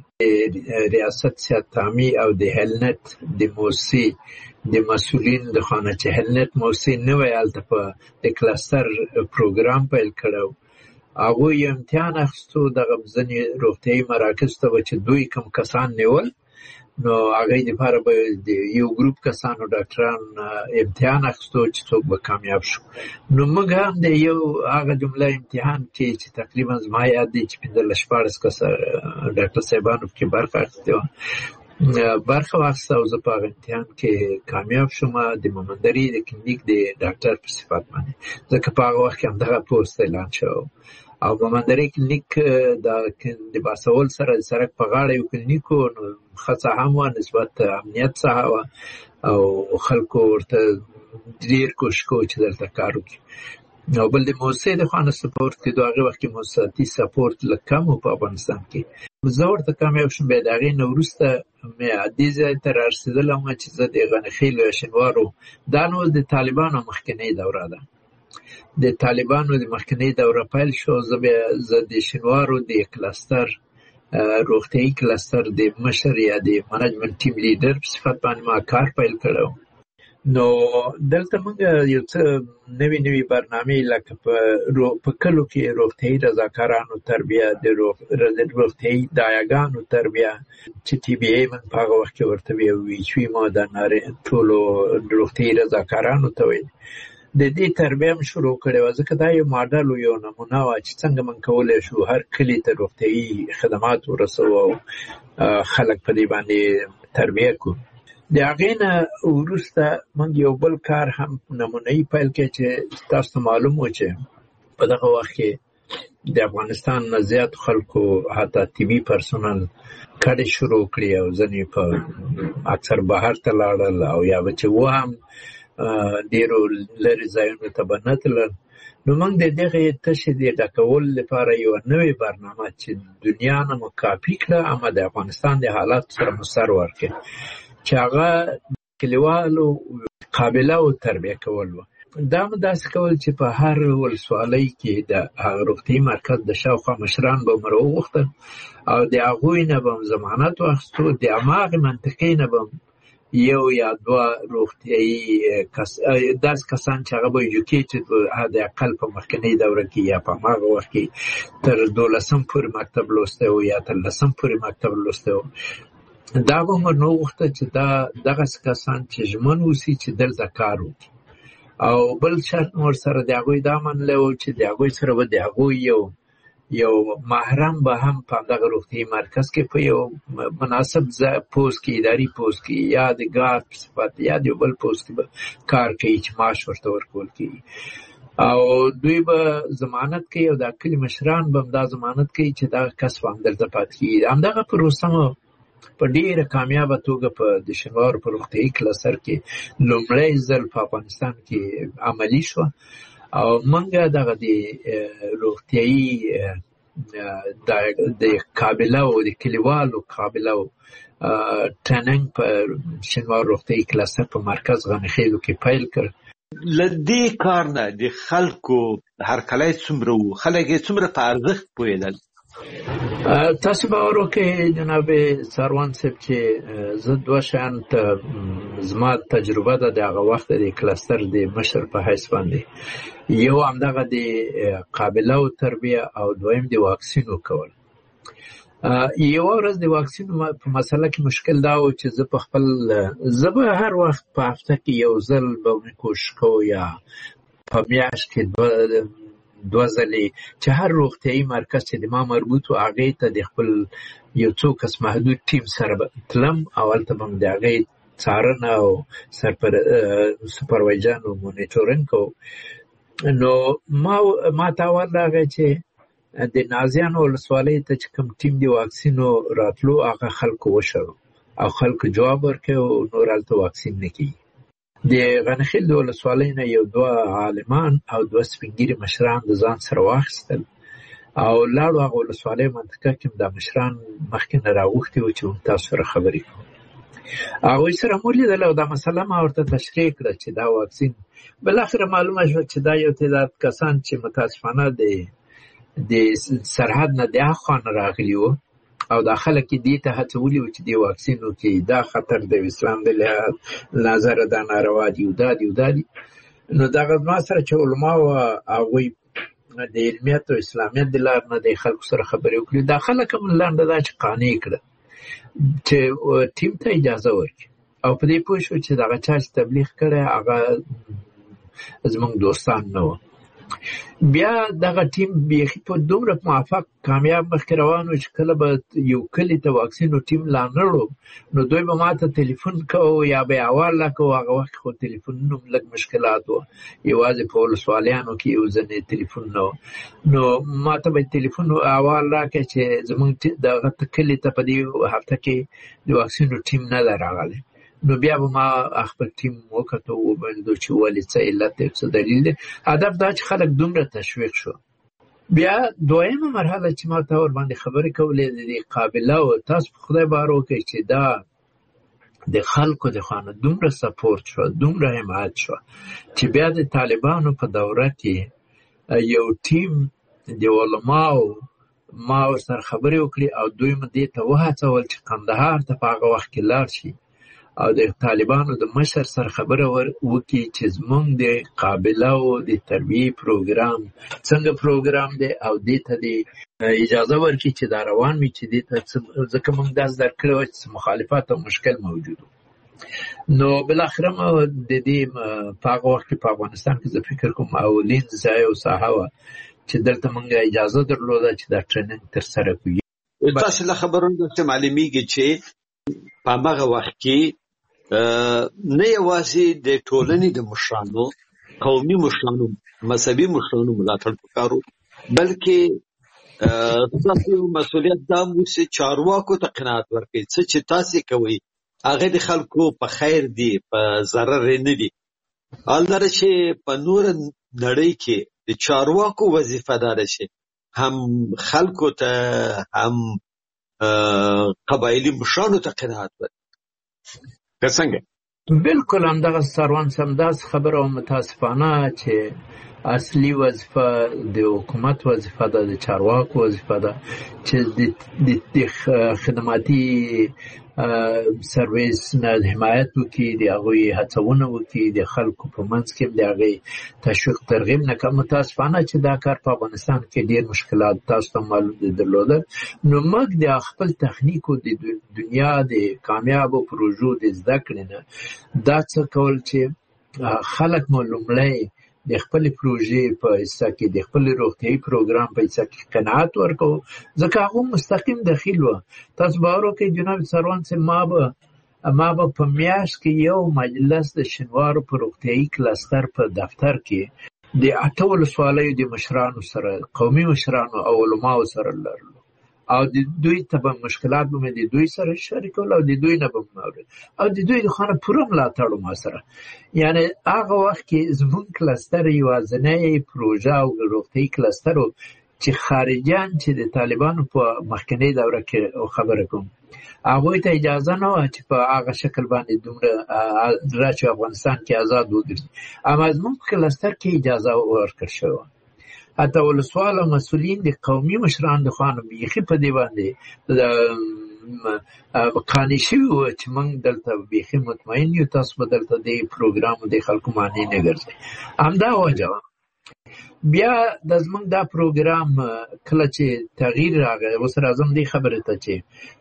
ریاست صحت تعامي او د هلنت د موسسې د مسؤلین د خوا نه چې هلنت موسسې نوی هلته په د کلستر پروګرام پیل کړی و. هغوی یو امتحان اخیستو دغه ځینې روغتیایي مراکزو ته به چې دوی کوم کسان نیول، نو هغوی دپاره به د یو ګروپ کسانو ډاکټران امتحان اخیستو چې څوک به کامیاب شو. نو موږ هم د یو هغه جمله امتحان کې چې تقریبا زما یاد دی چې 15-14 کسه ډاکټر صاحبانو پکې برخه اخیستې وه، برخه واخیسته او زه په هغه امتحان کې کامیاب شوم د مومندرې د کلینیک د ډاکټر په صفت باندې، ځکه په هغه وخت کې همدغه پوسټ اعلان شوی او مومندرې کلینیک د باسول سره د سړک په غاړه یو کلینیک و. نو ښه ساحه هم وه، نسبت امنیت ساحه وه او خلکو ورته ډېر کوشش کوو چې دلته کار وکړي. او بل د موسسې د خوا نه سپورټ کېدو، هغې وخت کې موسساتي سپورټ لږ کم و په افغانستان کې. زه ورته کامیاب شوم. بیا د هغې نه وروسته مې دې ځای ته رارسېدلی وم چې زه د غنیخیلو یا شینوارو دا نو د طالبانو مخکینۍ دوره ده. د طالبانو د مخکینۍ دوره پیل شو. زه د شینوارو د کلستر روغتیایي کلستر د مشر یا د منیجمنت ټیم لیډر په صفت باندې ما کار پیل کړی و. نو دلته موږ یو څه نوې برنامې لکه په کلو کې روغتیایي رضاکارانو تربیه، د روغتیایي دایاګانو تربیه چې ټي بي ای موږ په هغه وخت کې ورته ویو، ویچوي ما د ټولو روغتیایي رضاکارانو ته ویل. د دې تربیه هم شروع کړې وه، ځکه دا یو ماډل و، یو نمونه وه چې څنګه موږ کولی شو هر کلي ته روغتیایي خدمات ورسوو او خلک په دې باندې تربیه کړو. د هغې نه وروسته موږ یو بل کار هم نمونه‌یي پیل کړی چې تاسو ته معلوم و چې په دغه وخت کې د افغانستان نه زیات خلکو حتی طبي پرسونل کډې شروع کړې او ځینې په اکثر بهر ته لاړل او یا به چې و هم ډېرو لرې ځایونو ته به نه تلل. نو موږ د دغې تشې د ډکولو لپاره یوه نوې برنامه چې دنیا نه مو کاپي کړه اما د افغانستان د حالاتو سره مو سر ورکړي، چې هغه کلیوالو قابله او تربیه کول و. دا مو داسې کول چې په هر ولسوالۍ کې د روغتیایي مرکز د شاوخوا مشران به مو راوغوښتل او د هغوی نه به م ضمانت واخیستو، د هماغې منطقې نه به م یو یا دوه روغتیایي داسې کسان چې هغه به ایجوکیټډ حد اقل په مخکنۍ دوره کې یا په هماغه وخت کې تر 12 پورې مکتب لوستی و یا تر 10 پورې مکتب لوستی و. دا به عمر نه غوښته چې دغسې کسان چې ژمن اوسي چې دلته کار وکړي. او بل شرط ورسره د هغوی دا منلی و چې د هغوی سره به د هغوی یو محرم به هم په همدغه روغتیایي مرکز کې په یو مناسب پوست کې اداري پوست کې یا د ګارد په صفت یا د یو بل پوست کې به کار کوي چې معاش ورته ورکول کېږي. او دوی به ضمانت کوي او د کلي مشران به هم دا ضمانت کوي چې دغه کس به همدلته پاتې کېږي. همدغه پروسه مو په ډېره کامیابه توګه په د شینوارو په روغتیایي کلستر کې لومړی ځل په افغانستان کې عملي شوه. او منګه دغه د روغتیایي د قابله او د کلیوالو قابله او ټریننګ په شینوارو روغتیایي کلستر په مرکز غنیخیلو کې پیل کړ. لدې کار نه د خلکو هرکلی څومره وو، خلک یې څومره په ارزښت پوهېدل؟ تاسو باور وکړئ جناب سروان صاحب چې زه دوه شیان ته زما تجربه ده د هغه وخت د کلستر د مشر په حیث باندې. یو همدغه د قابله او تربیه او دویم د واکسینو کول. یوه ورځ د واکسینو په مسله کې مشکل دا و چې زه به هر وخت په هفته کې یو ځل به مې کوشش کوو یا په میاشت کې دوه ځلې چې هر روغتیایي مرکز چې د ما مربوط و هغې ته د خپل یو څو کس محدود ټیم سره به تلم او هلته به م د هغې څارنه او سپروایزن او مونیټورینګ کوو. نو ما ته اول راغی چې د نازیانو ولسوالۍ ته چې کوم ټیم د واکسینو راتلو هغه خلکو وشړو او خلکو جواب ورکړ او نور هلته واکسین نه کېږي. د غنیخیل د ولسوالۍ نه یو دوه عالمان او دوه سپین ږیري مشران د ځان سره واخیستل او لاړو هغه ولسوالۍ منطقه کې دا مشران مخکې نه راغوښتي وو چې تاسو سره خبرې کوو. هغوی سره مو لیدل او دا مسله ما ورته تشریح کړه چې دا واکسین بالاخره معلومه شوه چې دا یو تعداد کسان چې متاسفانه د سرحد نه د هاخوا نه راغلي وو او دا خلک یې دې ته هڅولي وو چې دې واکسین وکړي. دا خطر د اسلام د لحاظ نظره دا ناروا دي او دا دي. نو دغه ما سره چې علما وو هغوی د علمیت او اسلامیت د لارې نه د خلکو سره خبرې وکړي. دا خلک هم لنډه دا چې قانع کړه چې ټیم ته اجازه ورکړي او په دې پوه شو چې دغه چا چې تبلیغ کړی هغه زموږ دوستان نه وو. بیا دغه ټیم بیخي په دومره موفق کامیاب مخکې روان و چې کله به یو کلي ته واکسینو ټیم لا نړو نو دوی به ما ته تلیفون کوو یا به یې احوال راکوو. هغه وخت خو تلیفونونو هم لږ مشکلات و، یوازې په ولسوالیانو کې یو ځینې تلیفون نه و. نو ما ته به تلیفون احوال راکړی چې زموږ دغه کلي ته په دې هفته کې د واکسینو ټیم نه ده راغلی. نو بیا به ما خپل ټیم وکتو وویل چې ولې څه علت دی څه دلیل دی. هدف دا چې خلک دومره تشویق شو. بیا دویمه مرحله چې ما ته ورباندې خبرې کولې د قابله او تاسو په خدای باور وکړئ چې دا د خلکو د خوا نه دومره سپورت شو، دومره حمایت شو چې بیا د طالبانو په دوره کې یو ټیم د علماو ما ورسره خبرې وکړې او دوی مې دې ته وهڅول چې قندهار ته په هغه وخت کې لاړ شي او د طالبانو د مشر سره خبره وکړي چې زموږ د قابله او د تربیې پروګرام څنګه پروګرام دی او دې ته د اجازه ورکړي چې دا روان وي چې دې ته ځکه موږ داسې درکړی وه چې مخالفت او مشکل موجود و. نو بالاخره ما د دې په هغه وخت کې په افغانستان کې زه فکر کوم اولین ځای او ساحه وه چې دلته موږ اجازه درلوده چې دا ټریننګ ترسره کړو. تاسو له خبرونو څخه معلومیږي چې په هغه وخت کې نه یوازې د ټولنې د مشرانو، قومي مشرانو، مذهبي مشرانو ملاتړ وکړو، بلکې تاسو مسؤلیت دا مو چې چارواکو ته قناعت ورکړي چې تاسو کوي هغه د خلکو په خیر دی، په ضرر نه دی. البته چې په نور نړۍ کې د چارواکو وظیفه ده چې هم خلکو ته هم قبایلی مشرانو ته قناعت ورکړي. څنګه؟ بالکل همدغه سروان سمداس خبره او متاسفانه چې اصلي وظیفه د حکومت وظیفه ده، د چارواکو وظیفه ده چې د خدماتي سرویس نه حمایت وکړي، د هغوی هڅونه وکړي، د خلکو په منځ کې د هغې تشویق ترغیب نه کړي. متاسفانه چې دا کار په افغانستان کې ډېر مشکلات تاسو ته معلوم دي درلوده. نو موږ د خپل تخنیکو د دنیا د کامیابو پروژو د زده کړې نه دا څه کول چې خلک مو لومړی د خپل پروژې په حصہ کې د خپل روغتیايي پروګرام په حصہ کې قناعت ورکوو، ځکه هغه مستقیم دخیل و. تاسو باور وکړئ جناب سروان صاحب، ما به په میاشت کې یو مجلس د شینوارو په روغتیايي کلستر په دفتر کې د 8 ولسوالیو د مشرانو سره، قومي مشرانو او علماو سره لرلو، او د دوی ته به مشکلات به مې د دوی سره شریکول او د دوی نه به مورد او د دوی د خانه پوره ملاتړ ما سره. یعنی هغه وخت کې زمون کلستر یوازینی پروژه او روغتیايي کلستر چې خارجیان چې د طالبانو په مخکنی دوره کې خبره کوم هغوی ته اجازه نه وه چې په هغه شکل باندې دومره راشي افغانستان کې آزاد وګرځي، اما زمون په کلستر کې اجازه ورکړل شوه. حتی ولسوال او مسؤلین د قومي مشران د خوانو بیخي په دې باندې قانع شوي وو چې موږ دلته بیخي مطمئن یو تاسو به دلته د پروګرام د خلکو معنی نه ګرځئ. همدا وجه وه. بیا د زموږ دا پروګرام کله چې تغییر راغی، اوس راځم دې خبرې ته چې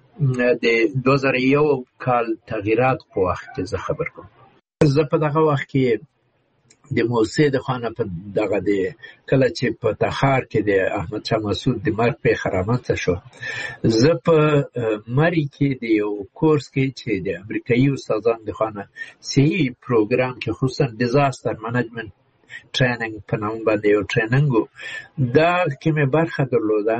د 2001 کال تغییرات په وخت کې زه خبر کوم. زه په دغه وخت کې د موسسې د خانه په دغه د کله چې په تخار کې د احمد شاه مسعود د مرګ پیښه رامنځته شو، زه په مری کې د یو کورس کې چې د امریکایي استادانو د خانه صحیح پروګرام کې خصوصا ډیزاستر منیجمنت ټریننګ په نوم باندې یو ټریننګ و، دا کې مې برخه درلوده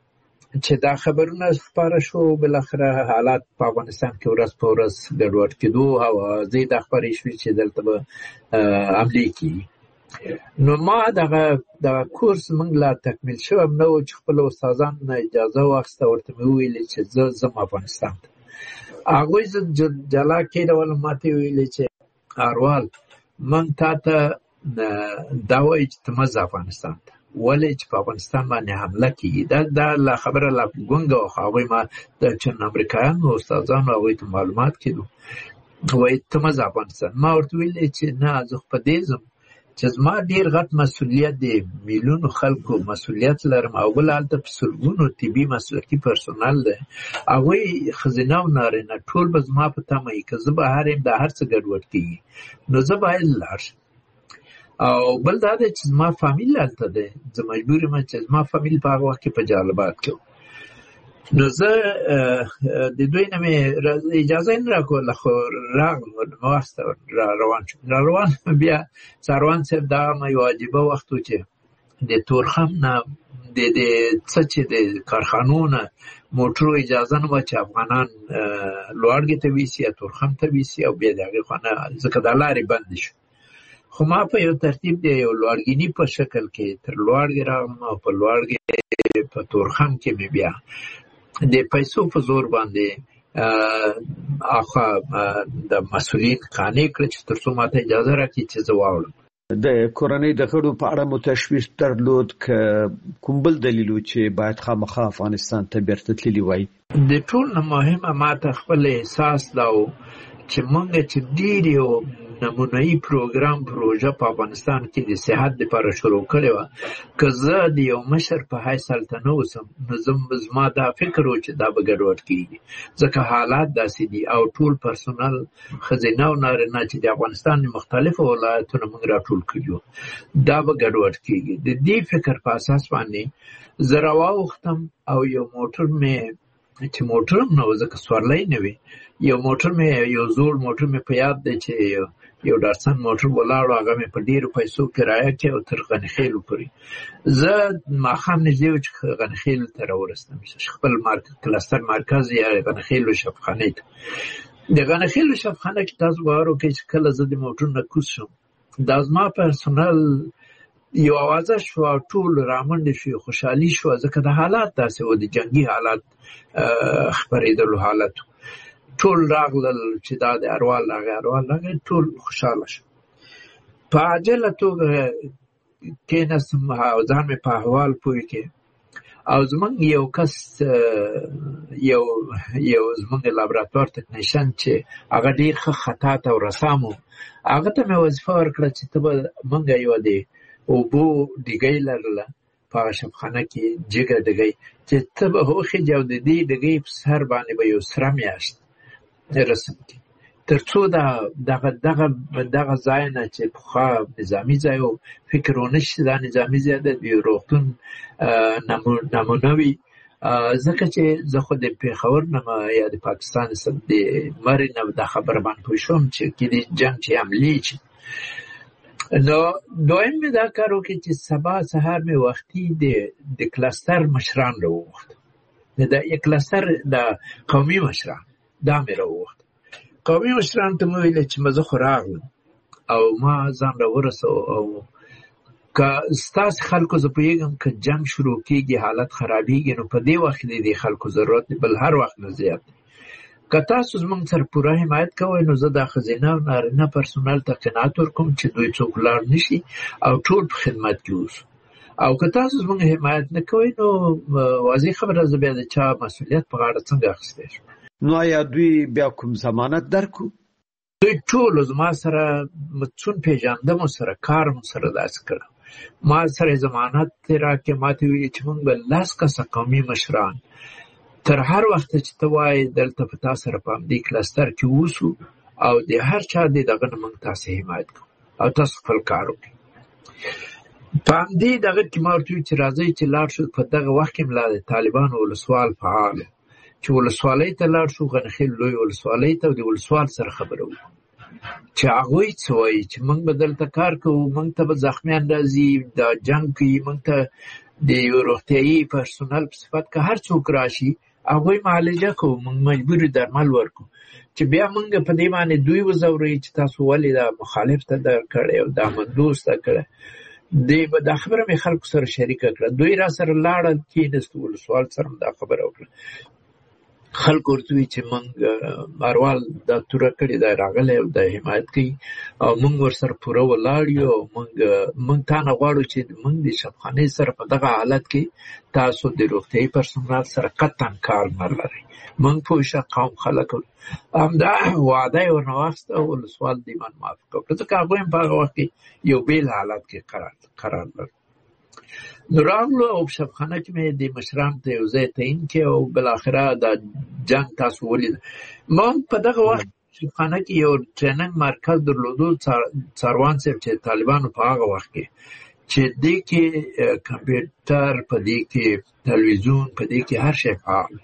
چې دا خبرونه خپاره شو. بالاخره حالات په افغانستان کې ورځ په ورځ ګډوډ کېدو او زیاته خبرې شوې چې دلته به عملي کېږي. نو ما دغه کورس موږ لا تکمیل شوی نه و چې خپل استادانو نه اجازه واخیسته، ورته مې وویلې چې زه ځم افغانستان ته. هغوی زه جلا کېدولم، ما ته یې ویلې چې اروال موږ تا ته دا وایي چې ته مه ځه افغانستان ته، ولې چې په افغانستان باندې حمله کېږي. دا لا خبره لا ګونګه وه، هغوی ما د چند امریکایانو استادانو هغوی ته معلومات کېدو، وایي ته مه ځه افغانستان. ما ورته ویلې چې نه، زه خو په دې ځم چې زما ډېر غټ مسؤلیت دی، میلیونو خلکو مسؤلیت لرم، او بل هلته په سلګونو طبي مسلکي پرسونل دی، هغوی ښځینه او نارینه ټول به زما په تمه وي که زه بهر یم دا هر څه ګډوډ کېږي، نو زه باید لاړ شم. او بل دا دی چې زما فامیل هلته دی، زه مجبور یم چې زما فامیل په هغه وخت کې په جلالاباد کې و. نو زه د دوی نه مې اجازه نه راکوله، خو راغلم، واسطه روان شوم. روان بیا سروان صاحب دا یو عجیبه وخت و چې د تورخم نه د څه چې د کارخانو نه موټرو اجازه نه وه چې افغانان لوړګي ته ویسي یا تورخم ته ویسي، او بیا د هغې خوا نه ځکه دا لارې بندې شو. خو ما په یو ترتیب د یو لوړګیني په شکل کې تر لوړګي راغلم، او په لوړګي په تورخم کې مې بیا د پیسو په زور باندې د مسؤلین قانع کړ چې تر څو ماته اجازه راکړي چې زه واوړم. د کورنۍ د غړو په اړه مو تشویش درلود که کوم بل دلیل و چې باید خامخا افغانستان ته بیرته تللي وای؟ د ټول نه مهمه ماته خپل احساس دا و چې موږ چې ډېر یو نمونه‌يي پروژه په افغانستان کې د صحت لپاره شروع کړې وه، که زه د یو مشر په حیث هلته نه اوسم نو زما دا فکر و چې دا به ګډوډ کېږي، ځکه حالات داسې دي او ټول پرسونل ښځینه او نارینه چې د افغانستان د مختلفو ولایتونو موږ راټول کړي وو، دا به ګډوډ کېږي. د دې فکر په اساس باندې زه راواوښتم او یو موټر مې چې موټر هم نه و ځکه سورلی نه وي، یو زوړ موټر مې په یاد دی چې یو ډارسن موټر ولاړ و، هغه مې په ډېرو پیسو کرایه کې او تر غنیخیلو پورې. زه ماښام نږدې و چې غنیخیلو ته راورسېدم، خپل کلستر مرکز یا غنیخیلو شفخانې ته. د غنیخیلو شفخانه کې تاسو باور وکړئ چې کله زه د موټر نه کوز شم، دا زما پرسونل یو اوازه شوه، ټول رامنډې شوې، خوشحالي شوه، ځکه د حالات داسې و، د جنګي حالات خپرېدلو حالت و. ټول راغلل چې دا د اروال راغی، ټول خوشحاله شو. په عاجله توګه کېناستم، ځان مې په احوال پوه کې، او زمونږ یو کس یو زمونږ لابراتوار تکنیشن چې هغه ډېر ښه خطاط او رسام و، هغه ته مې وظیفه ورکړه چې ته به مونږ یوه د اوبو ډیګۍ لرله په هغه شفخانه کې جګه ډیګۍ چې ته به وخېږې او د دې ډیګۍ په سر باندې به یو سره میاشت رسم کړي، تر څو دغه ځای نه چې پخوا نظامي ځای و فکر ونه شي دا نظامي ځای د روغتون نمونه وي. ځکه چې زه خو د پېښور نه یا د پاکستان د مرې نه دا خبره باندې پوه شوم چې کېدای جنګ چې حملې شي. نو دویم مې دا کار وکړ چې سبا سهار مې وختي د کلستر مشران راوغوښت، د کلستر د قومي مشران دا مې راوغوښت. قومي مشران ته مې ویل چې زه خو راغلم او ما ځان راورسو او که ستاسې خلکو زه پوهېږم که جنګ شروع کېږي حالت خرابېږي نو په دې وخت کې د خلکو ضرورت دی، بل هر وخت نه زیات دی. که تاسو زموږ سره پوره حمایت کوئ نو زه دا ښځینه او نارینه پرسونل ته قناعت ورکوم چې دوی څوک ولاړ نه شي او ټول په خدمت کې اوسو. او که تاسو زموږ حمایت نه کوئ نو واضح خبره زه بیا د چا مسؤلیت په غاړه څنګه اخیستی شم. نو آیا دوی بیا کوم ضمانت درکړو؟ دوی ټولو زما سره څون پېژانده مو سره کار مو سره داسې کړی، ما سره ضمانت راکړې، ما ته ویلي چې موږ به 10 کسه قومي مشران تر هر وخت چې ته وایې دلته په تا سره په همدې کلستر کې اوسو او د هر چا د دغه نه موږ تاسې حمایت کوو او تاسو خپل کار وکړئ. په همدې دغه کې ما ورته وویل چې راځئ چې لاړ شو. په دغه وخت کې ملا د طالبانو ولسوال فعال چې ولسوالۍ ته لاړ شو، غنخیل لوی ولسوالۍ ته، او د ولسوال سره خبره وکړو چې هغوی څه وایي چې موږ به دلته کار کوو، موږ ته به زخمیان راځي، دا جنګ کوي، موږ ته د یو روغتیایي پرسونل په صفت که هر څوک راشي هغوی معالجه کوو، موږ مجبور درمل ورکو. چې بیا موږ په دې باندې دوی وځوروي چې تاسو ولې دا مخالف ته دا کړی او دا مندوز ته کړی. دا خبره مې خلکو سره شریکه کړه، دوی را سره لاړل، کېناستو، ولسوال سره دا خبره وکړه. خلک ورته وي چې موږ اروال دا توره کړې دا راغلی او دا حمایت کوي او موږ ورسره پوره ولاړ یو او موږ تا نه غواړو چې موږ د شفخانې سره په دغه حالت کې تاسو د روغتیایي پرسونل سره قطعا کار نه لرئ. موږ پوه شه قوم خلک همدا وعده یې ورنه واخیسته او ولسوال دې باندې موافقه وکړه، ځکه هغوی هم په هغه وخت کې یو بېل حالت کې قرار لرل. نو راغلو او په شفخانه کې مې د مشرانو ته یو ځای تعیین کړې او بالاخره دا جنګ تاسو ولید. ما په دغه وخت شفخانه کې یو ټریننګ مرکز درلودو، څاروان صاحب چې طالبانو په هغه وخت کې چې دې کې کمپیوټر، په دې کې تلویزیون، په دې کې هر شی فعال.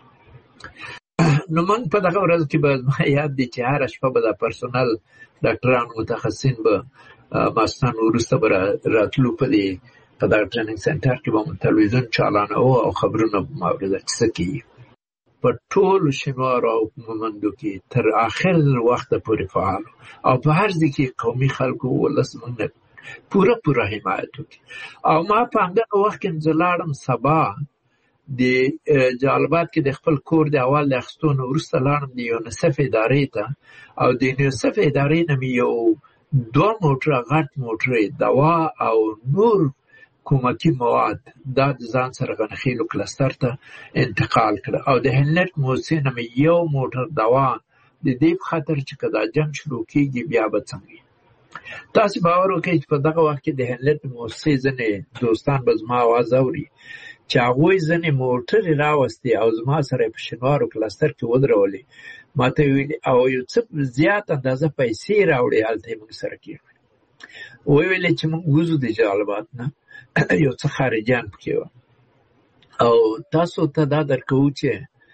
نو موږ په دغه ورځ کې به زما یاد دی چې هره شپه به دا پرسونل ډاکټران متخصصین به ماستان وروسته به راتلو په دغه ټریننګ سنټر کې به مو تلویزیون چالانه او خبرونه به مو اورېدل چې څه کېږي. په ټولو شینوارو او مومندو کې تر آخر وخته پورې فعال او په هر ځای کې قومي خلکو ولس موږ نه پوره حمایت وکړي. او ما په همدغه وخت کې زه لاړم سبا د جلالآباد کې د خپل کور د اول د اخیستو نه وروسته لاړم د یونیسف ادارې ته او د یونیسف ادارې نه مې یو 2 موټره غټ موټرې دوا او نور حکومتي مواد دا د ځان سره غنخیلو کلستر ته انتقال کړه او د هلنټ موسسې نه مې یو موټر دوا د دې په خاطر چې که دا جنګ شروع کېږي بیا به څنګه. تاسې باور وکړئ چې په دغه وخت کې د هلنټ موسسې ځینې دوستان به زما اواز اوري چې هغوی ځینې موټرې راوستې او زما سره یې په شینوارو کلستر کې ودرولې، ما ته یې ویلي او یو څه زیات اندازه پیسې راوړې، هلته یې موږ سره کېږي. ویې ویلې چې موږ وځو د جلالآباد نه، یو څه خارجیان پکې وو او تاسو ته دا درکوو چې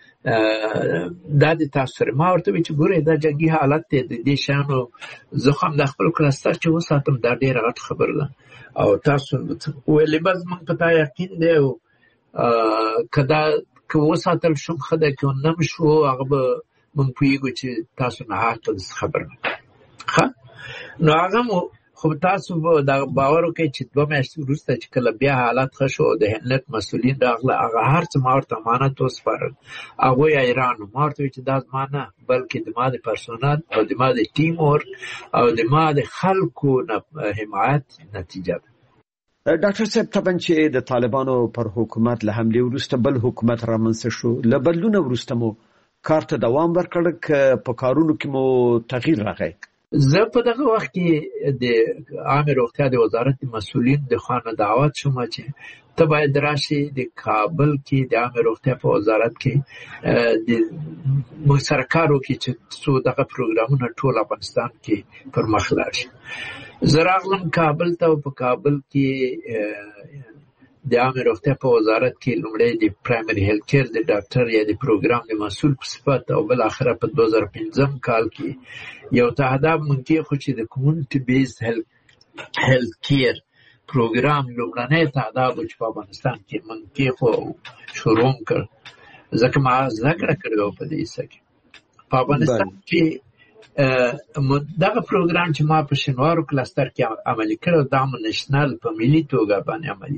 دا د تاسو سره. ما ورته ویل چې ګورئ دا جنګي حالت دی، د دې شیانو زه خو هم د خپل کلستر چې وساتم دا ډېره غټه خبره ده او تاسو ویلې بس موږ په تا یقین دی او که وساتل شم ښه ده، که ونه م شو هغه به موږ پوهېږو چې تاسو ناحقه داسې خبره نه ښه. نو هغه مو خو تاسو به دا باور وکړئ چې 2 میاشتې وروسته چې کله بیا حالت ښه شو او د هلنټ مسؤلین راغله، هغه هر څه ما ورته امانت وسپارل، هغوی حیران وو. ما ورته وویل چې دا زما نه بلکې د ما د پرسونل او د ما د ټیم ورک او د ما د خلکو حمایت نتیجه ده. ډاکټر صاحب طبعا چې د طالبانو پر حکومت له حملې وروسته بل حکومت رامنځته شو، له بدلون وروسته مو کار ته دوام ورکړ که په کارونو کې مو تغییر راغی؟ زه په دغه وخت کې د عامه روغتیا د وزارت مسؤلین د خانه دعوت شوم چې ته باید راشي د کابل کې د عامه روغتیا په وزارت کې د موږ سره کار وکړي چې څو دغه پروګرامونه ټول افغانستان کې پر مخ لاړ شي. زه راغلم کابل ته او په کابل کې د عامه روغتیا په وزارت کې لومړی د پرایمري هیلث کیر د ډاکټر یا د پروګرام د مسؤل په صفت او بل اخره په 2015 کال کې یو تهداب منکې خو چې د کمیونټي بیس هیلث کیر پروګرام لومړنی تهداب چې په افغانستان کې منکې خو شروع کړ ځکه ما ذکر کړو په دې سکه په افغانستان کې دغه پروګرام چې ما په شینوارو کلستر کې عملي کړو دا نېشنل په ملي توګه باندې عملي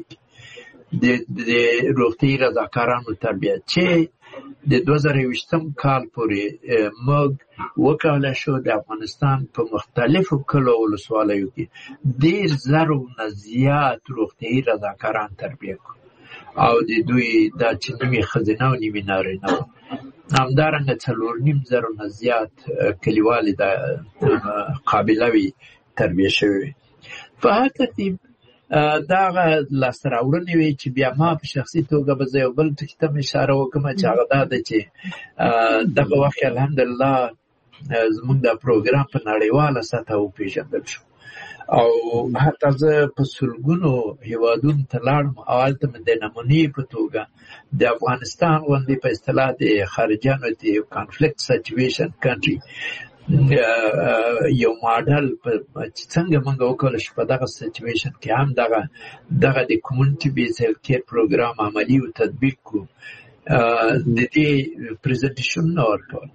د روغتي رضاکارانو تربیت چې د 2020 کال پورې موږ وکولای شو د افغانستان په مختلفو کلو ولسوالیو کې ډېر زرو نه زیات روغتي رضاکاران تربیه کړو او د دوی دا چې نیمې ښځینه او نیمې نارینه وو، همدارنګه 4.5 زرو نه زیات کلیوالې د قابله وي تربیه شوي. په هر ترتیب دغه لاسته راوړنې وي چې بیا ما په شخصي توګه به زه یو بل ټکي ته اشاره وکړم چې هغه دا ده چې دغه وخت الحمدلله زموږ دا پروګرام په نړیواله سطحه وپېژندل شو او حتی زه په سلګونو هیوادونو ته لاړم او هلته مې د نمونې په توګه د افغانستان غوندې په اصطلاح د خارجیانو د کانفلیکټ سچویشن کنټري یو ماډل چې څنګه موږ وکولای شو په دغه سچویشن کې هم دغه د کمیونټي بیس هیلث کیر پروګرام عملي او تطبیق کو د دې پریزنټیشن ورکول.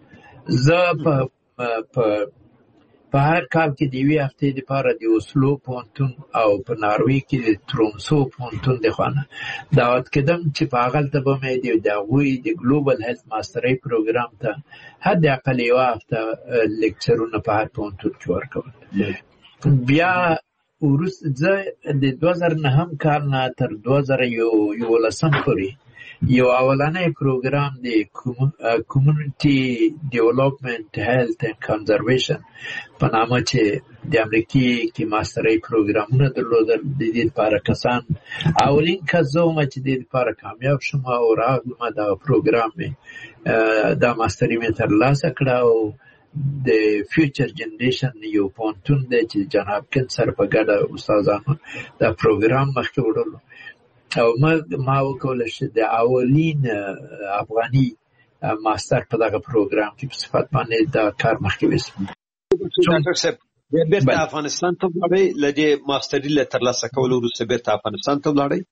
زه په هر کال کې د یوې هفتې دپاره د اوسلو پوهنتون او په ناروې کې د ترومسو پوهنتون د خوا نه دعوت کېدم چې په هغلته به مې د هغوی د ګلوبل هیلث ماسترۍ پروګرام ته حد اقل یوه هفته لیکچرونه په هر پوهنتون کې ورکول. بیا وروسته زه د 2009 کال نه تر 2011 پورې یو اولنی پروګرام د کمیونټي ډیولپمنٹ هیلث اینڈ کنزرویشن په نامه چې د امریکې کې ماسترۍ پروګرامونه درلودل. د دې لپاره کسان اولین کس زه وم چې د دې لپاره کامیاب شوم او راغلم دغه پروګرام مې دا ماستري مې ترلاسه کړه او د فیوچر جنریشن یو پوهنتون دی چې جان هاپکینز سره په ګډه استادانو دا پروګرام مخکې وړلو او ما وکولای شو د اولین افغاني ماستر په دغه پروګرام کې په صفت باندې دا کار مخکې وسم. ډاکټر صاحب بیرته افغانستان ته ولاړی، له دې ماستري له ترلاسه کولو وروسته بیرته افغانستان ته ولاړی؟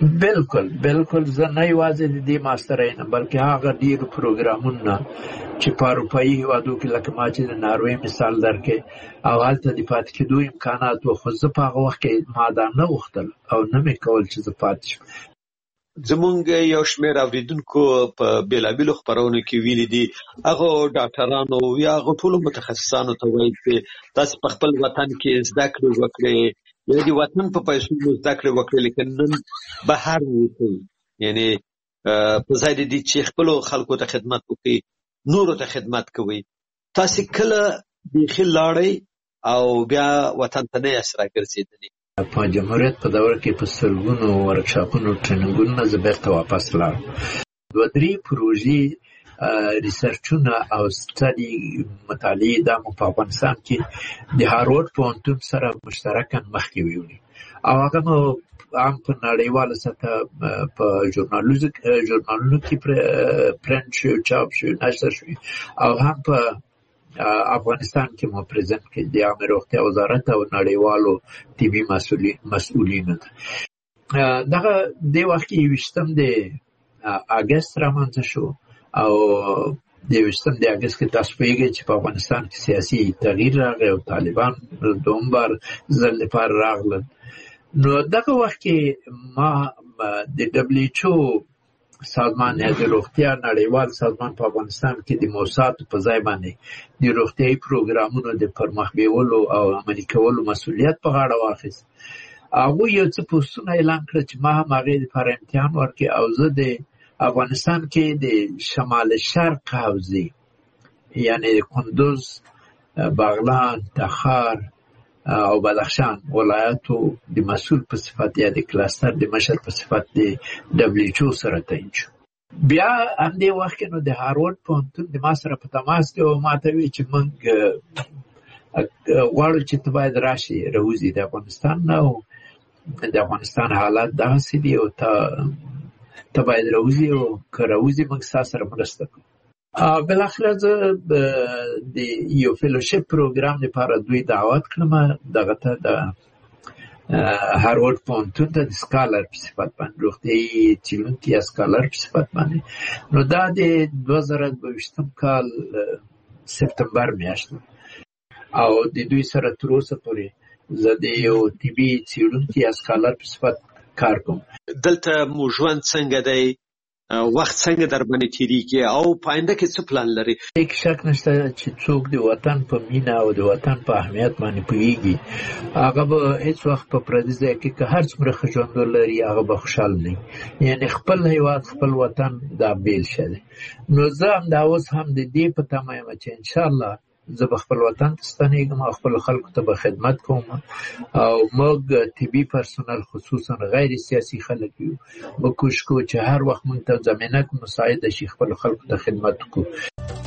بالکل زه نه یوازې د دې ماسترۍ نه بلکې هغه ډېرو پروګرامونه چې په اروپایي هېوادو کې لکه ما چې د ناروې مثال درکړې او هلته د پاتې کېدو امکانات وو، خو زه په هغه وخت کې ما دا نه غوښتل او نه مې کول چې زه پاتې شم. زمونږ یو شمېر اورېدونکو په بېلابېلو خپرونو کې ویلي دي هغو ډاکټرانو یا هغو ټولو متخصصانو ته وایي چې تاسې په خپل وطن کې زده کړې وکړئ یا د وطن په پیسو مو زده کړې وکړئ، لیکن نن بهر ووځئ، یعنې په ځای د دې چې خپلو خلکو ته خدمت وکړئ نورو ته خدمت کوئ. تاسې کله بیخي لاړئ او بیا وطن ته نه یاست راګرځېدلي؟ په جمهوریت په دوره کې په سلګونو ورکشاپونو ټریننګونو زه بیرته واپس لاړم. 2-3 پروژې ریسرچونه او سټډي مطالعې دا مو په افغانستان کې د هارورډ پوهنتون سره مشترکاً مخکې ویولي او هغه مو هم په نړیواله سطحه په ژورنالونو کې پرنټ شوي، چاپ شوي، نشر شوي او هم په افغانستان کې مو پریزنټ کړي د عامه روغتیا وزارت او نړیوالو طبي مسؤلینو ته. دغه د وخت کې 20 د اګست رامنځته شو او د 20 د اګست کې تاسو پوهیږئ چې په افغانستان کې سیاسي تغییر راغی او طالبان دوم بار ځل لپاره راغلل. نو دغه وخت کې ما د WHO سازمان د روغتیا نړیوال سازمان په افغانستان کې د موسساتو په ځای باندې د روغتیايي پروګرامونو د پرمخ بیولو او عملي کولو مسؤلیت په غاړه واخیست هغه یو څه پوسټونه اعلان کړ چې ما هم هغه لپاره امتحان ورکړ او زه د افغانستان کې د شمال شرق حوزې یعنی کندوز، بغلان، تخار او بدخشان ولایتو د مسؤل په صفت یا د کلاستر د مشر په صفت د WHO سره تعین شو. بیا همدې وخت کې نو د هاروارد پوهنتون د ما سره په تماس کې او ما ته وی چې موږ غواړو چې ته باید راشي راوځي د افغانستان نه او د افغانستان حالات داسې دي او ته باید راوځي او که راوځي موږ ستا سره مرسته کوو. بالاخره زه د یو فیلوشپ پروګرام لپاره دوی دعوت کړم دغه ته د هاروارد پوهنتون ته د سکالر په صفت باندې روغتیایي څېړونکي یا سکالر په صفت باندې. نو دا د 2022 کال سپتمبر میاشت او د دوی سره تر اوسه پورې زه د یو طبي څېړونکي یا سکالر په صفت کار کوم. دلته مو ژوند څنګه دی؟ وخت څنګه در باندې تیریږي او په آینده کې څه پلان لري؟ هیڅ شک نشته چې څوک د وطن په مینه او د وطن په اهمیت باندې پوهیږي هغه به هیڅ وخت په پردي ځای کې که هر څومره ښه ژوند ولري هغه به خوشحال نه وي. یعنې خپل هیواد خپل وطن دا بیل شه دی. نو زه همدا اوس هم د دې په تمه یم چې انشاءالله زه به خپل وطن ته ستنېږم او خپلو خلکو ته به خدمت کوم او موږ طبي پرسونل خصوصا غیر سیاسي خلک یو به کوشش کوو چې هر وخت موږ ته زمینه مساعده شي خپلو خلکو ته خدمت وکړو.